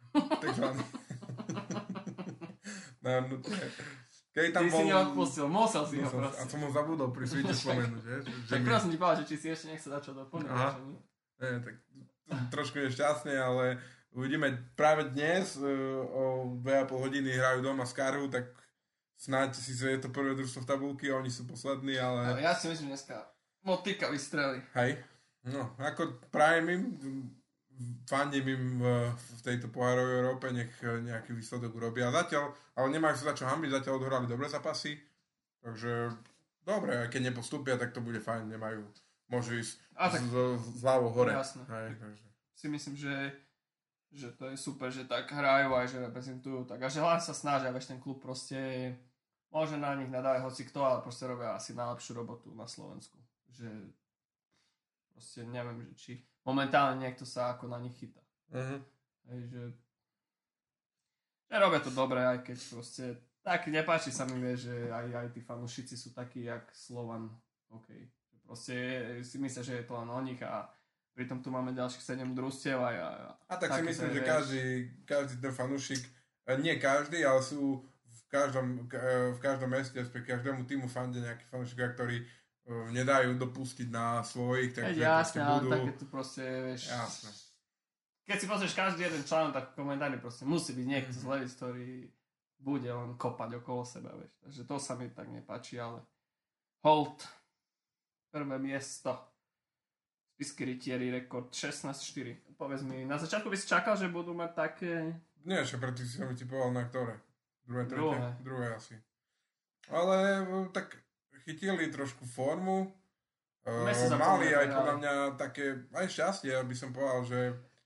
Ty si neodpustil, musel si ho proste. A som ho zabudol pri svite spomenúť. Tak prosím ti povedal, že či si ešte nechce dať čo doplniť. Tak trošku nešťastne, ale uvidíme práve dnes o 2,5 hodiny hrajú doma z Karhu, tak snáď si je to prvé družstvo v tabulky, oni sú poslední, ale... Ja si myslím, že dneska Motika vystrelí. Hej, no ako prajem im, fandím im v tejto pohárovej Európe, nech nejaký výsledok urobia. Zatiaľ, ale nemajú sa za čo hambiť, zatiaľ odhrali dobré zápasy, takže dobre, keď nepostúpia, tak to bude fajn, môžu ísť z hlavou hore. Jasné. Si myslím, že to je super, že tak hrajú aj, že reprezentujú tak a že len sa snažia, veď ten klub proste môže na nich nadávať hoci kto, ale proste robia asi najlepšiu robotu na Slovensku. Že proste neviem, že či momentálne niekto sa ako na nich chytá. Hej, že robia to dobre, aj keď proste Tak nepáči sa mi, vieš, že aj tí fanúšici sú takí, jak Slovan. OK. Proste si myslia, že je to len o nich a pritom tu máme ďalších 7 družstiev A tak si také myslím, to je, že vieš. každý ten fanúšik, nie každý, ale sú v každom meste, respektíve každému týmu fande nejakí fanúšikovia, ktorí nedajú dopustiť na svojich, takže Jasne, ale budú... také tu proste, vieš... Jasne. Keď si pozrieš každý jeden článok, tak v komentári proste musí byť niekto z Levic, ktorý bude len kopať okolo seba, vieš. Takže to sa mi tak nepáči, ale hold. Prvé miesto. Spisky rytieri, rekord 16-4. Povedz mi, na začiatku by si čakal, že budú mať také... Nie, čo predtým si som ti povedal na ktoré. Druhé, tretie? Druhé. Druhé asi. Ale tak chytili trošku formu. Mali aj podľa mňa také, aj šťastie, aby som povedal, že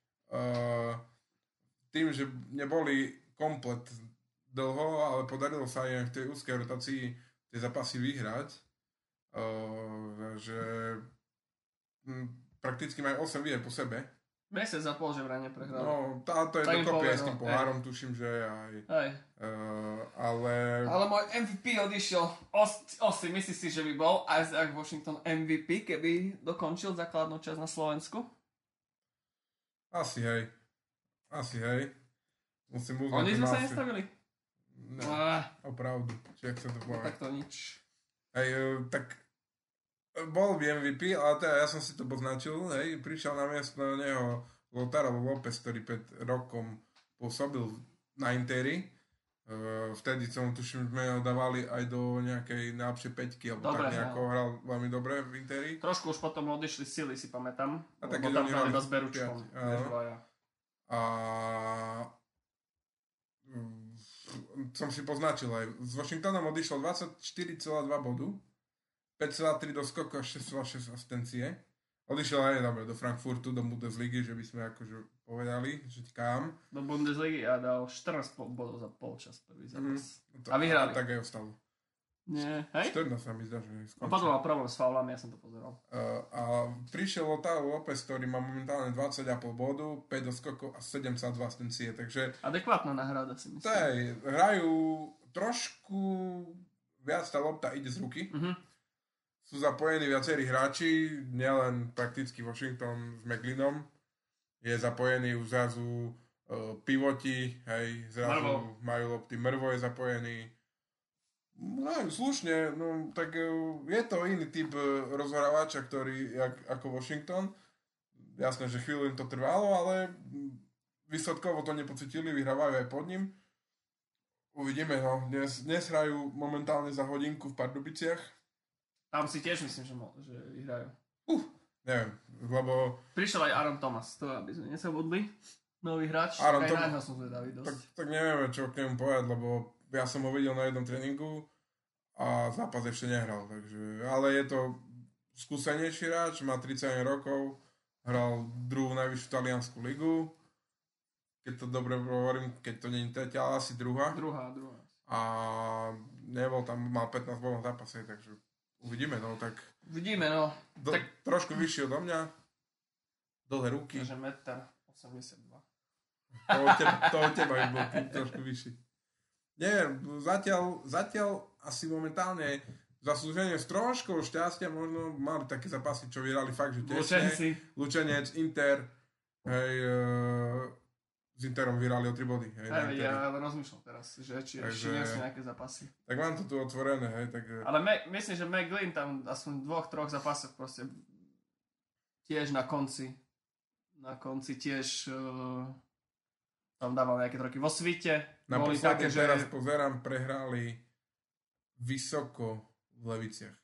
tým, že neboli komplet dlho, ale podarilo sa aj v tej úzkej rotácii tie zápasy vyhrať. Že prakticky majú 8 výher po sebe. Mesiac a pol, že vraj neprehrali. No, to je dokopy aj s tým pohárom, tuším, že aj. Ale môj MVP odišiel. Osi, myslíš si, že by bol Isaac Washington MVP, keby dokončil základnú časť na Slovensku? Asi hej. Musím uznať. Oni sme sa nestavili? Ne, opravdu. Čiže ak sa to povie. Tak to nič. Hej, tak bol by MVP, ale teda ja som si to poznačil, hej, prišiel na miesto neho Lautaro López, ktorý pred rokom pôsobil na Interi. Vtedy som tuším, sme ho dávali aj do nejakej najlepšej peťky, alebo dobre, tak nejako hral veľmi dobre v Interi. Trošku už potom odišli sily, si pamätám. A tak keď oni hrali s Beručkom. A som si poznačil aj. S Washingtonom odišlo 24,2 bodu, 5,3 do skoku a 6,6 asistencie. Odišiel aj do Frankfurtu, do Bundesligy, že by sme akože povedali, že kam. Do Bundesligy a dal 14 bodov za polčas prvý zápas. A vyhrali. Tak aj ostalo. Nie, hej? 14 sa mi zdá, že skončil. A potom mal problém s faulami, ja som to pozeral. A prišiel Lautaro López, ktorý má momentálne 20,5 bodu, 5 do skokov a 7,2 asistencie, takže... Adekvátna náhrada si myslím. Hrajú trošku viac, tá lopta ide z ruky. Sú zapojení viacerí hráči, nielen prakticky Washington s McLeanom. Je zapojený už zrazu pivoti, hej, zrazu majú lopty, Mrvo je zapojený. No, slušne, no, tak je to iný typ rozhrávača, ktorý, ako Washington. Jasné, že chvíľu im to trvalo, ale výsledkovo to nepocitili, vyhrávajú aj pod ním. Uvidíme, no. Dnes hrajú momentálne za hodinku v Pardubiciach. Tam si tiež myslím, že vyhrajú. Neviem, lebo... Prišiel aj Aaron Thomas, to aby sme nesabudli. Nový hráč, Aaron aj na ňo som zvedavý dosť. Tak nevieme, čo k nemu povedať, lebo ja som ho videl na jednom tréningu a zápas ešte nehral, takže... Ale je to skúsenejší hráč, má 31 rokov, hral druhú najvyššiu taliansku ligu, keď to dobre hovorím, keď to nie je tretia, ale asi druhá. Druhá. A nebol tam, mal 15 bodov v zápase, takže uvidíme, no tak... Vidíme, no. Tak... Trošku vyššie odo mňa, dlhé ruky. Takže 1,82 m. To od teba je bol trošku vyšší. Nie, zatiaľ asi momentálne zaslúženie s troškou šťastia možno mali také zápasy, čo vyhrali fakt, že tesne. Lučenec, Inter, hej, s Interom vyhrali o 3 body. Hej, ja rozmýšľam teraz, že či ešte nie sú nejaké zápasy. Tak mám to tu otvorené, hej, tak... Ale myslím, že McGlynn tam aspoň v 2-3 zápasoch proste tiež na konci tiež tam dával nejaké troky vo svite. Naposledy také, že... teraz pozerám, prehrali vysoko v Leviciach.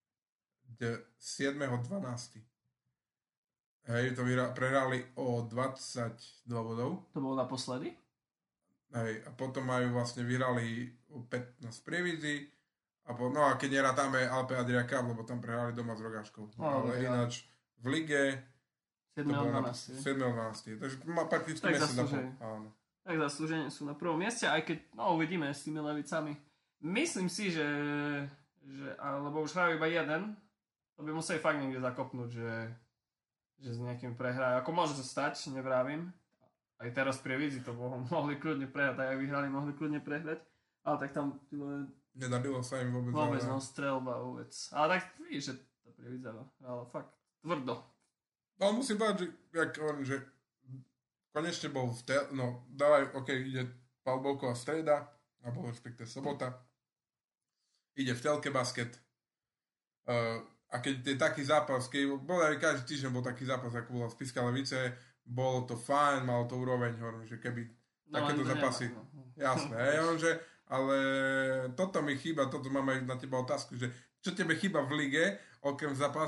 7.12. Hej, to prehrali o 22 bodov. To bolo naposledy? Hej, a potom vyhrali o 15 Prievidzi. No a keď nerátame Alpe Adria Cup, lebo tam prehrali doma s Rogáškou. Ale ináč v lige 7.12. Takže má prakticky mesiac na pol. Áno. Tak zaslúžene sú na prvom mieste, aj keď, uvidíme s tými Levicami. Myslím si, že lebo už hrajú iba jeden, to by museli fakt niekde zakopnúť, že s nejakým prehrajú. Ako môže sa stať, nevravím. Aj teraz pri Vidzi to mohli kľudne prehrať, aj vyhrali, mohli kľudne prehrať. Ale tak tam Nedarilo sa im vôbec. vôbec no strelba vôbec. Ale tak víš, že to privízava. Ale fakt tvrdo. Ale musím povedať, že, hovorím, že konečne bol ide palbovková streda, alebo respektive sobota. Ide v telke basket. A keď je taký zápas, keď bol aj každý týždeň bol taký zápas, ako bola Spišská Levice, bolo to fajn, malo to úroveň, hovorím, že keby takéto zápasy, jasné, ale toto mi chýba, toto mám aj na teba otázku, že čo tebe chýba v lige, okrem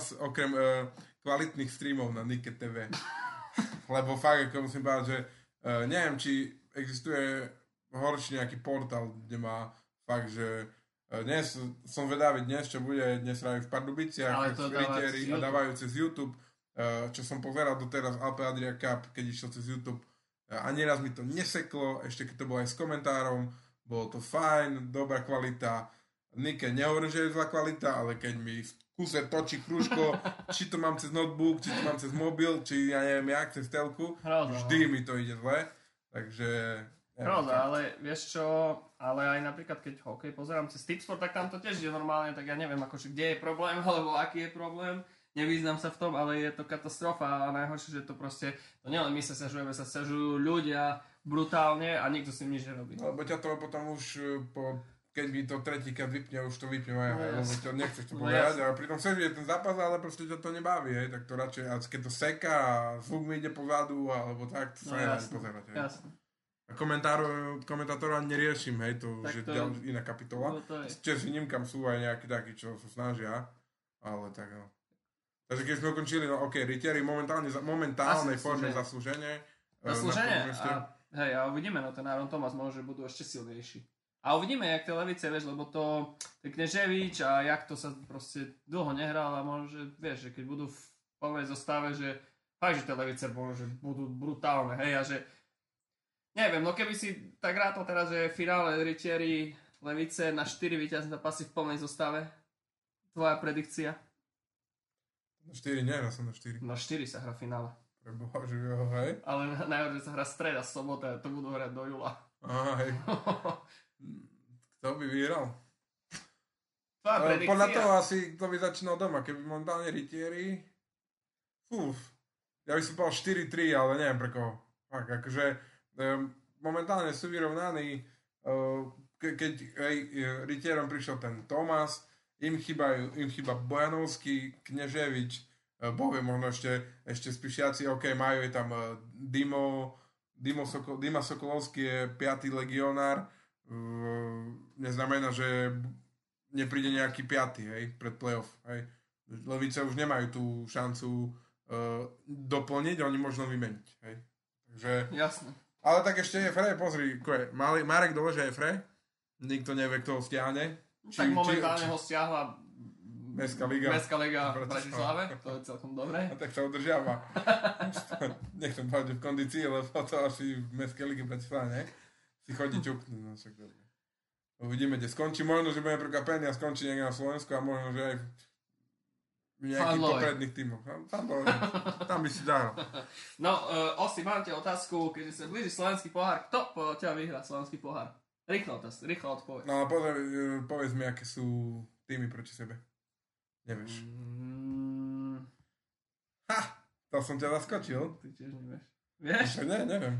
kvalitných streamov na Nike TV. Lebo fakt, ako musím povedať, že neviem, či existuje horší nejaký portál, kde má fakt, že dnes som vedavý čo bude dnes rádi v Pardubiciach a dávajú cez YouTube, čo som pozeral doteraz Alpe Adria Cup, keď išiel cez YouTube, ani raz mi to neseklo, ešte keď to bolo aj s komentárom, bolo to fajn, dobrá kvalita. Nike nehovorím, že je zlá kvalita, ale keď mi v kuse točí krúžko, či to mám cez notebook, či to mám cez mobil, či ja neviem jak, cez telku, vždy mi to ide zle. Takže... Pravda, ale vieš čo, ale aj napríklad keď hokej pozerám cez Tipsport, tak tam to tiež je normálne, tak ja neviem akože kde je problém, alebo aký je problém. Nevyznám sa v tom, ale je to katastrofa a najhoršie, že to proste, to nielen my sa sťažujú ľudia brutálne a nikto si nič nerobí. Lebo ťa to potom už keď mi to tretíkrát vypne, už to vypne aj, lebo to nechceš to povedať, a pritom chceš vidieť ten zápas, ale proste ťa to nebaví, hej, tak to radšej, a keď to seká a zvuk mi ide pozadu, alebo tak, to sa nedá pozerať, hej. Jasne. A komentátora neriešim, hej, to už je iná kapitola. Čiže ním kam sú aj nejakí takí, čo sa snažia, ale tak no. Takže keď sme ukončili, no okej, Rytieri momentálnej forme zaslúženie. Zaslúženie a uvidíme, no ten Aaron Thomas možno, že budú ešte silnejší. A uvidíme, jak tie Levice, vieš, lebo to Kneževič a jak to sa proste dlho nehral a možno, že vieš, že keď budú v povej zostave, že fakt, že tie Levice možno, že budú brutálne, hej, a že neviem, no keby si tak rátol teraz, že finále Rytieri Levice na 4 víťazné zápasy v plnej zostave, tvoja predikcia? Na 4 nehrá som na 4. Na 4 sa hrá finále. Preboha, že jo, hej. Ale najhoršie sa hrá streda, sobota, to budú hrať do júla. Aha, hej. Kto by vyhral? Tvoja predikcia? Podľa toho asi, kto by začínal doma, keby momentálne Rytieri. Ja by som povedal 4-3, ale neviem pre koho. Tak, akože momentálne sú vyrovnaní, keď Rytierom prišiel ten Tomas, im chýba Bojanovský, Kneževič, Bohvie možno ešte Spišiaci, majú je tam Dima Sokolovský je 5. legionár, neznamená, že nepríde nejaký 5. hej, pred playoff, hej. Levice už nemajú tú šancu doplniť, oni možno vymeniť, hej. Takže... Jasne. Ale tak ešte je Fre, pozri, Marek dole, že je Fre, nikto nevie, kto ho stiahne. Tak momentálne ho stiahla Mestská liga v Bratislave, to je celkom dobré. A tak sa udržiava. Nechcem povedať v kondícii, lebo to asi v Mestskej lige v Bratislave, ne? Si chodí čuknúť, no však dobre. Uvidíme, kde skončí. Možno, že budeme prekvapení a skončí niekde na Slovensku a možno, že aj v nejakých popredných tímoch. Tam by si dal. No, Osi, mám ťa otázku, keďže sa blíži slovenský pohár. Kto po ťa vyhrá slovenský pohár? Rýchlo odpoveď. No a povedz mi, aké sú týmy proti sebe. Nevieš. To som ťa zaskočil. Ty tiež nevieš. Vieš? Neviem.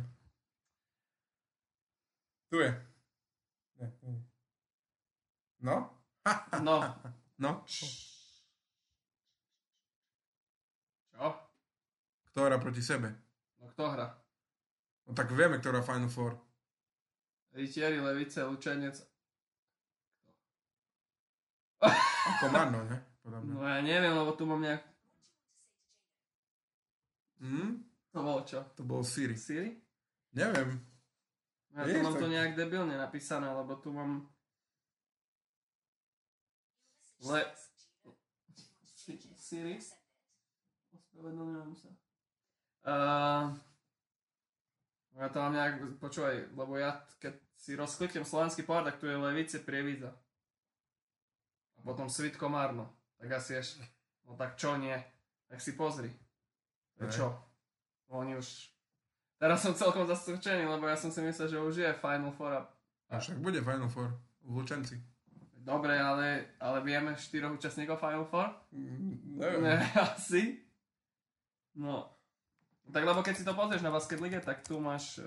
Tu je. Nie. No? No? Čo? Kto hrá proti sebe? No kto hrá? No tak vieme, kto hrá Final Four. Rytieri, Levice, Lučenec. Ako Marno, ne? No ja neviem, lebo tu mám nejak... To bolo čo? To bol Siri. Siri? Neviem. Ja tu mám to nejak debilne napísané, lebo tu mám... Siri? Ospravedlňujem sa. Ja to mám nejak... Počúvaj, lebo ja keď si rozkliknem slovenský pohár, tak tu je Levice, Prievidza. A potom Svitko, Marno. Tak asi ešte. No tak čo nie? Tak si pozri. To čo? Oni už... Teraz som celkom zastrčený, lebo ja som si myslel, že už je Final Four. A však bude Final Four. Vlčenci. Dobre, ale vieme 4 účastníkov Final Four? Neviem. Ne, asi. No. Tak lebo keď si to pozrieš na Basket Lige, tak tu máš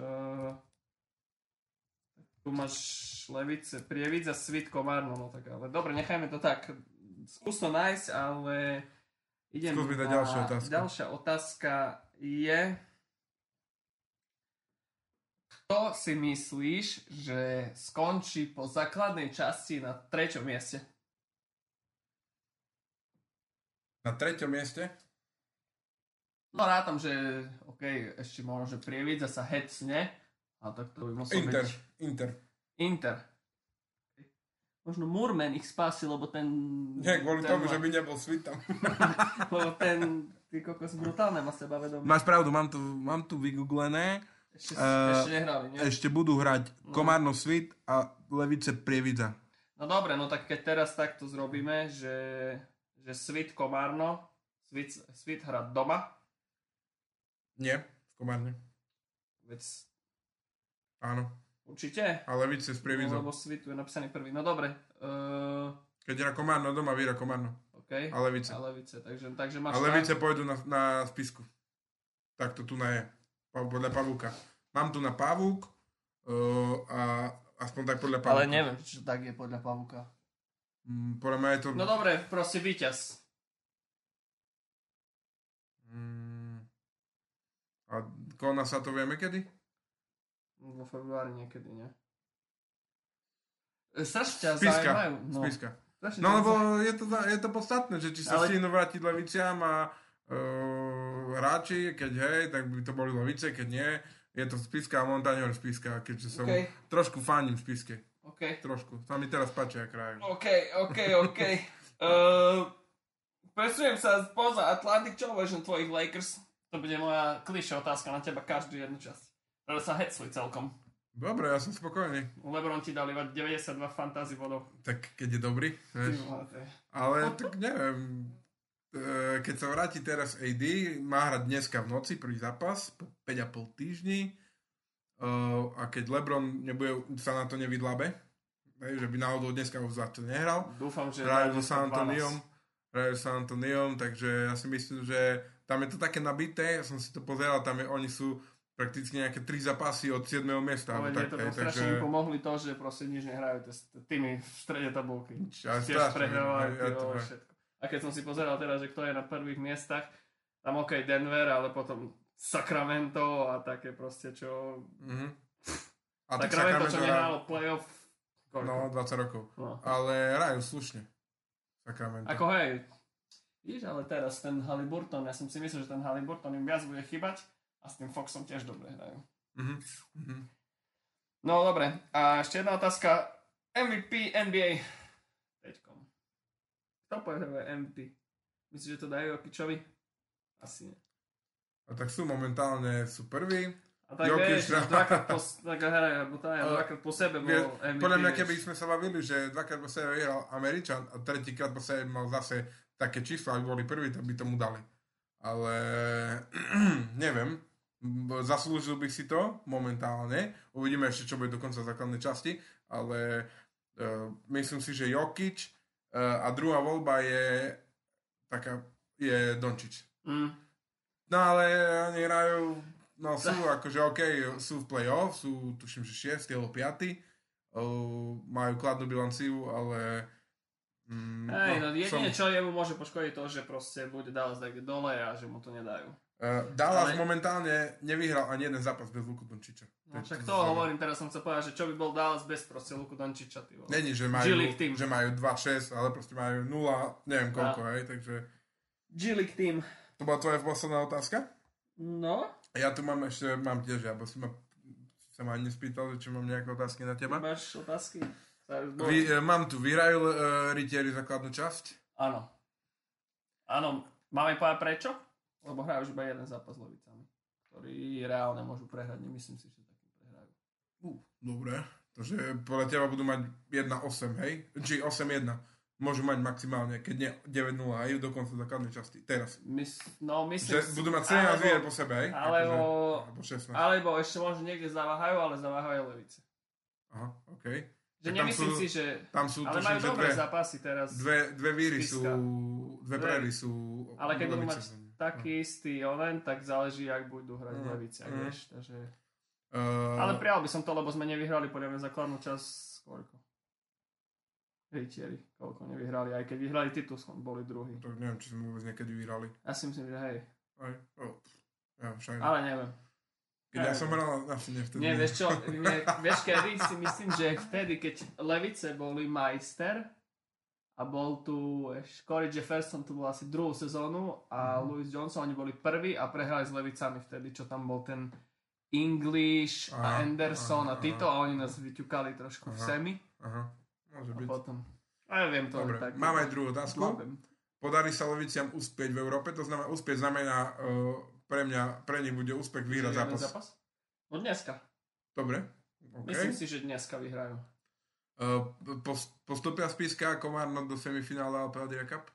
Levice, Prievidza, Svit, Komárno, no tak ale dobre, nechajme to tak. Skús to nájsť, ale idem Skús mi dať ďalšia otázka. Ďalšia otázka je: kto si myslíš, že skončí po základnej časti na 3. mieste? Na 3. mieste? No rátam, že ešte možno, že Prievidza sa hecne, a tak to by musel byť... Inter. Možno Murman ich spásil, lebo ten... Nie, kvôli tomu, že by nebol Svit tam. Lebo ten, ty kokos, brutálne má sebavedomie. Máš pravdu, mám tu vygooglené. Ešte nehrali, nie? Ešte budú hrať Komárno, Svit a Levice, Prievidza. No dobre, no tak keď teraz takto zrobíme, že Svit, Komárno, Svit hrá doma. Nie, v Komárne. Veď... Áno. Určite? A Levice s Prievidzou. No, lebo Svit je napísaný prvý. No dobre. Keď hrá Komárno doma, vyhrá Komárno. Okay. A Levice. Takže máš... A Levice pôjdu na spisku. Tak to tu je. Podľa Pavúka. Mám tu na Pavúk a aspoň tak podľa Pavúka. Ale neviem, čo tak je podľa Pavúka. Podľa mňa je to... No dobre, proste víťaz. A koná sa to vieme kedy? Vo februári niekedy, nie? Strašne ťa Spiska. zaujímajú. No. Spiska. Strašne No ťa lebo je to podstatné, že či sa stihnú vrátiť Leviciam a hráči, keď hej, tak by to boli Levice, keď nie, je to Spiska a momentálne hovorím Spiska, keďže som trošku fánim Spiske. Trošku. Sa mi teraz páči, jak hrajú. OK. Presujem sa poza Atlantic, čo hovoríš na tvojich Lakers? To bude moja klišé otázka na teba každú jednu časť. Teda sa hecluj celkom. Dobre, ja som spokojný. LeBron ti dal iba 92 fantasy bodov. Tak keď je dobrý, vieš. Ale tak neviem. Keď sa vráti teraz AD, má hrať dneska v noci prvý zápas po 5,5 týždni. A keď LeBron sa na to nevydlabe, že by náhodou dneska už zatiaľ nehral. Dúfam, že hrajú so San Antoniom, takže ja si myslím, že tam je to také nabité, ja som si to pozeral, oni sú prakticky nejaké 3 zápasy od 7. miesta. Ale to strašne im pomohli to, že proste nič nehrajú týmy v strede tabulky. Tiež prehrávajú všetko. A keď som si pozeral teraz, že kto je na prvých miestach, tam Denver, ale potom Sacramento a také proste, čo... A Sacramento, čo nehralo playoff... No, 20 rokov. No. Ale hrajú slušne. Sacramento. Ako hej, víš, ale teraz ten Haliburton, ja som si myslel, že ten Haliburton im viac bude chýbať a s tým Foxom tiež dobre hrajú. No dobre, a ešte jedna otázka. MVP NBA. Teďkom. Kto pohrává MVP? Myslíš, že to dajú Jokičovi? Asi nie. A tak momentálne sú prví. A tak vieš, dvakrát po sebe bol MVP. Podľa mňa, keby sme sa bavili, že dvakrát po sebe vyhral Američan a tretíkrát po sebe mal zase také čísla, ak boli prví, tak by tomu dali. Ale neviem, zaslúžil by si to momentálne. Uvidíme ešte, čo bude do konca základnej časti, ale myslím si, že Jokič a druhá voľba je Dončič. No ale oni hrajú... No sú akože sú v play-off, sú tuším, že 6. alebo 5. Majú kladnú bilanciu, ale... jedine čo jemu môže poškodiť to, že proste bude Dallas tak dole a že mu to nedajú. Dallas momentálne nevyhral ani jeden zápas bez Luku Dončiča. No však to hovorím, teraz som chcel povedať, že čo by bol Dallas bez proste Luku Dončiča. Není, že majú 2-6, ale proste majú 0, neviem koľko, hej, takže... G-League team. To bola tvoja posledná otázka? No. Ja tu mám tiež, alebo si sa ma nespýtal, či mám nejaké otázky na teba. Máš otázky? Mám tu, vyhrajú rytieri základnú časť? Áno. Máme povedať prečo? Lebo hrajú už iba jeden zápas s Levicami, ktorí reálne môžu prehrať, nemyslím si, že takým prehrajú. Dobre, takže podľa teba budú mať 1-8, hej? Či 8-1. Môžu mať maximálne, keď nie 9-0 aj do konca základnej časti. Teraz. Myslím... Že budú mať 17 výher po sebe, hej? Alebo 16. Alebo ešte možno niekde zaváhajú, ale zaváhajú Levice. Aha, okej. Že nemyslím si, že... Tam sú ale majú dobré zápasy teraz. Dve víry sú... Dve prehry sú... Ale keď budú mať taký istý onen, tak záleží, jak budú hrať v Levici. Vieš, takže... Ale prijal by som to, lebo sme nevyhrali podľa mňa základnú časť koľko. Rytieri, koľko nevyhrali. Aj keď vyhrali titul, boli druhí. To neviem, či sme vôbec niekedy vyhrali. Ja si myslím, že hej. Aj? Ja, ale neviem. Keď ja som hral, asi nevtedy. Nie, vieš čo, vieš kedy si myslím, že vtedy, keď Levice boli majster a bol tu Corey Jefferson, tu bol asi druhú sezónu a Louis Johnson, oni boli prví a prehrali s Levicami vtedy, čo tam bol ten English a Anderson a títo a oni nás vyťukali trošku v semi. Aha, môže byť. Potom, a ja viem to. Dobre, tak. máme aj druhú otázku. Podarí sa Leviciam uspieť v Európe, to znamená, uspieť znamená pre nich bude úspech vyhrať zápas. No dneska. Dobre. Okay. Myslím si, že dneska vyhrajú. Postupia Spišská a Komárno do semifinále LPL Adria Cup?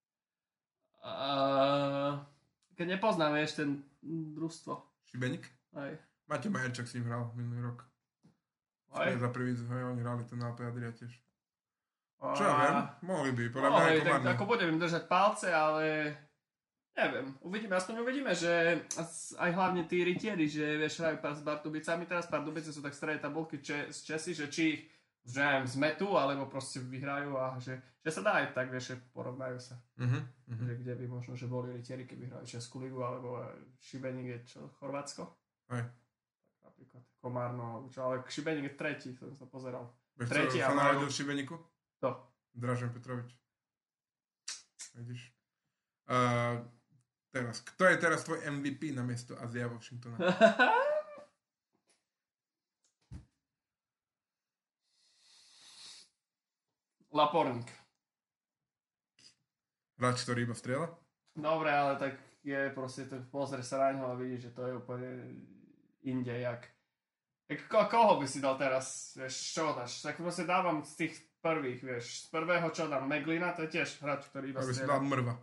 Keď nepoznáme ešte ten družstvo. Šibeník? Aj. Maťo Majerčak s ním hral minulý rok. Aj. Za prvý oni hrali ten LPL Adria tiež. Čo ja viem? Mohli by. Podľa mňa aj Komárno. Ako budem držať palce, ale... Neviem, aspoň uvidíme, že aj hlavne tí rytieri, že vieš, hrajú s Pardubicami teraz, Pardubice sú tak staré tabulky z Česi, že či ich zmetu, alebo proste vyhrajú a že sa dá aj tak, vieš, porovnajú sa. Že kde by možno, že boli rytieri, keby hrali Českú ligu, alebo Šibeník je čo, Chorvátsko? Aj. Tak napríklad Komárno, ale Šibeník je tretí, som sa pozeral. Tretí a majú... Šibeníku? To. Dražen Petrovič. Vidíš? Teraz, kto je teraz tvoj MVP na miesto Azia Washingtona? Laporník. Hráč, ktorý iba strieľa? Dobre, ale tak je proste, pozrie sa na ňo a vidí, že to je úplne inde, jak... Koho by si dal teraz, vieš, čo dáš? Tak proste dávam z tých prvých, vieš, z prvého čo dám, Meglina, to je tiež hráč, ktorý iba strieľa. Aby si dal Mrva.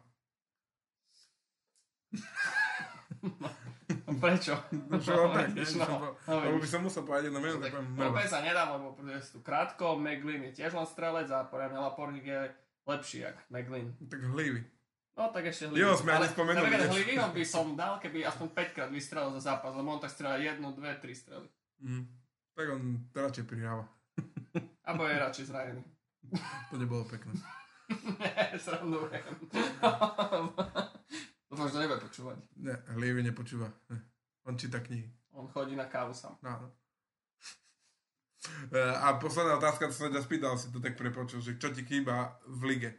Prečo? Čo tak? Lebo by som musel povedať jedno meno, tak poviem Mrva. Opäť sa nedám, lebo je tu krátko, Meglin je tiež len strelec a podľa mňa Laporník je lepší jak Meglin. Tak Hlivy. No tak ešte Hlivy. Jo, sme ani spomenuli. Ale Hlivýho by som dal, keby aspoň 5 krát vystrelil za zápas, lebo on tak strelá 1, 2, 3 strely. Tak on radšej prihráva. Abo je radšej zranený. To nebolo pekné. Nie, srandujem. Dúfam, že to nebude počúvať. Ne, Hlivy nepočúva. On číta knihy. On chodí na kávu sám. No. A posledná otázka, to som ťa spýtal, si to tak prepočul, že čo ti chýba v lige?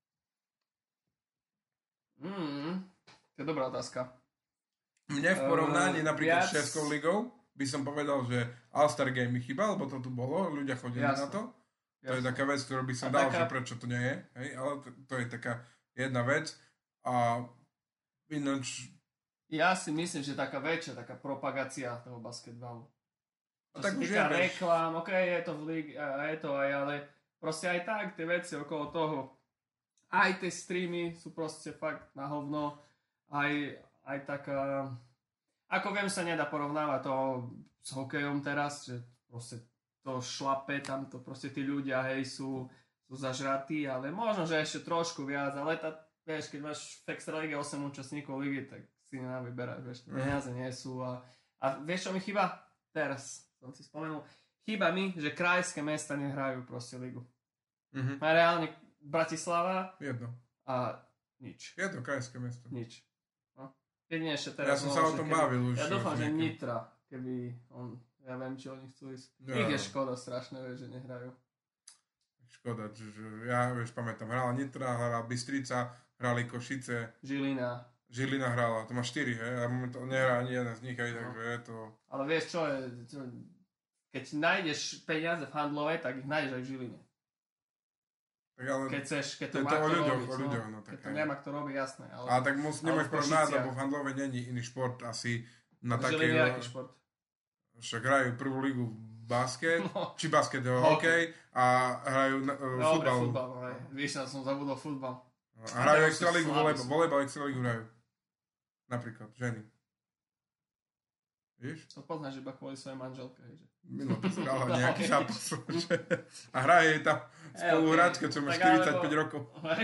To je dobrá otázka. Mne v porovnaní napríklad s Českou ligou by som povedal, že All-Star Game mi chýba, lebo to tu bolo, ľudia chodili na to. To je taká vec, ktorú by som dal, že prečo to nie je. Hej? Ale to je taká jedna vec. A ináč... Ja si myslím, že taká väčšia, taká propagácia toho basketbalu. Tak už je reklám, je to v líge, je to aj, ale proste aj tak, tie veci okolo toho, aj tie streamy sú proste fakt na hovno, aj taká, ako viem, sa nedá porovnávať to s hokejom teraz, že proste to šlape, tam to proste tí ľudia, hej, sú zažratí, ale možno, že ešte trošku viac, ale vieš, keď máš v extra lige 8 účastníkov ligy, tak si nevyberáš, vieš, peniaze nie sú a vieš, čo mi chýba? Teraz som si spomenul, chýba mi, že krajské mesta nehrajú proste ligu. A reálne Bratislava jedno. A nič. Jedno krajské mesto. Nič. No. Jedine ešte teraz... Ja som sa o tom bavil už. Ja dúfam, že Nitra, keby on... Ja viem, či oni chcú ísť. Ja. Ich je škoda strašné, vieš, že nehrajú. Škoda, že ja, vieš, pamätám, hrala Nitra, hrala Bystrica, hrali Košice. Žilina hrala, to má 4, hej, a to nehrá ani jeden z nich, aj takže je to... Ale vieš čo, keď nájdeš peniaze v handlovej, tak ich nájdeš aj v Žiline. Tak ale keď to má kto robiť. O ľuďoch, no, tak keď to nemá kto robiť, jasné. Ale tak nemáš porovnať, lebo v handlove není iný šport asi na také... Žiline je aký šport? Však hrajú prvú ligu basket, či basket, hokej a hrajú futbal. Futbal, hej. Víš, som zabudol futbal. A hrajú extraligu, volejbal extraligu hrajú. Napríklad, ženy. Víš? To poznáš iba kvôli svojej manželke. Že? Minulé to zhrala nejaký zápas. A hraje jej tam spoluhráčka, čo má 45 rokov.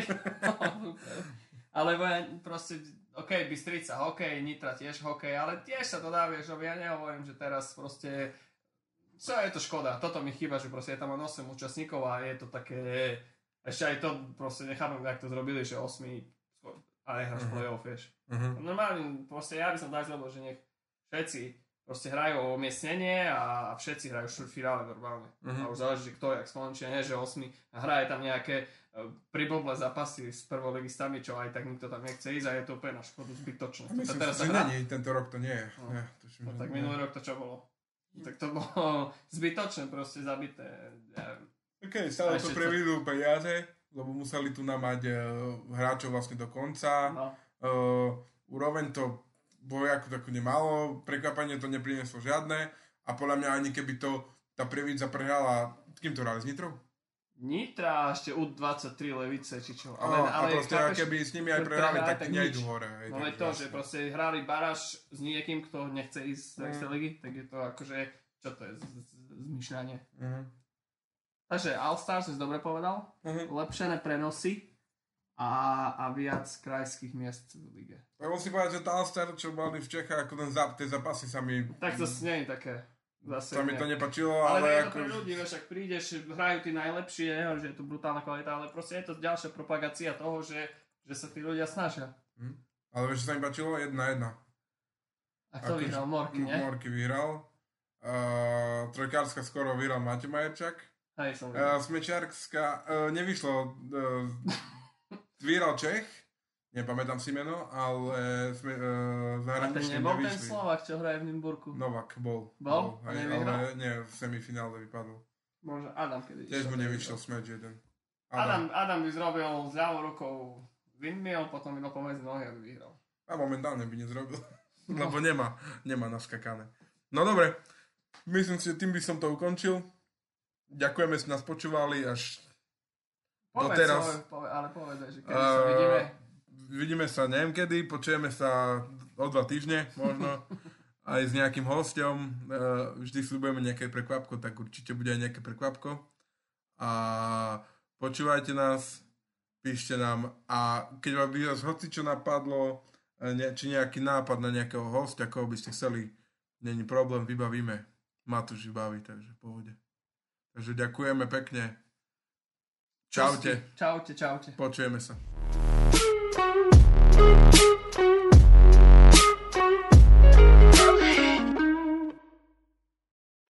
Alebo proste, Bystrica, hokej, Nitra tiež hokej, ale tiež sa to dá, vieš, ja nehovorím, že teraz proste, čo je to škoda, toto mi chýba, že proste je tam 8 účastníkov a je to také, ešte aj to proste nechápem, jak to zrobili, že 8 a nehráš play-off, vieš. Normálne, proste ja by som dal, lebo že nech všetci proste hrajú o umiestnenie a všetci hrajú finále normálne. A už záleží, kto jak skončí, nie že 8 a hraje tam nejaké priblblé zápasy s prvoligistami, čo aj tak nikto tam nechce ísť a je to úplne na škodu zbytočné. Myslím, že nie, tento rok to nie je. No. Tak minulý rok to čo bolo? Tak to bolo zbytočné, proste zabité. Stále to previdú peniaze, lebo museli tu namať hráčov vlastne do konca. No. Úroveň to bolo ako takú nemalo, prekvapenie to neprineslo žiadne a podľa mňa ani keby to tá Prievidza prehrala, kým to hrali, s Nitrou? Nitra, ešte U23 Levice, či čo. Ale proste, keby s nimi aj prehrali, tak nejdu hore. No je to, že proste hrali baráž s niekým, kto nechce ísť z Extraligy, tak je to akože, čo to je, zmyšľanie. Takže All-Stars si dobre povedal, lepšené prenosy a viac krajských miest v lige. Ja musím povedať, že tá All-Star, čo mali v Čechách, ako tie zápasy sa mi... Tak to nie je také... Zase sa mi to nepačilo, ale ako... pre ľudí, vieš, ak prídeš, hrajú tí najlepší, že je to brutálna kvalita, ale proste je to ďalšia propagácia toho, že sa tí ľudia snažia. Ale vieš, čo sa mi pačilo? 1-1. A kto vyhral? Morky, nie? Morky vyhral. Trojkárska skoro vyhral Maťo Majerčak. Hej, som vyhral. Smečárska nevyšlo. Vyhral Čech. Nepamätám si meno, ale zahranične nevyšli. A ten nebol ten Slovak, čo hraje v Nymburku? Novak bol. Bol? Hej, ale nie, v semifinále vypadol. Možno Adam kedy. Tiež mu nevyšiel smeč jeden. Adam by zrobil s ľavou rukou windmill, potom by pomedzi nohy, aby vyhral. A momentálne by nezrobil, lebo nemá naskakané. No dobre, myslím si, že tým by som to ukončil. Ďakujeme, že nás počúvali až doteraz. Ale povedz, že kedy sa vidíme. Vidíme sa neviem kedy, počujeme sa o 2 týždne možno aj s nejakým hosťom. Vždy sľubujeme nejaké prekvapko, tak určite bude aj nejaké prekvapko. A počúvajte nás, píšte nám a keď vás hocičo napadlo, či nejaký nápad na nejakého hostia, koho by ste chceli, není problém, vybavíme. Matúš vybaví, takže v pohode. Takže ďakujeme pekne. Čaute. Čaute. Počujeme sa.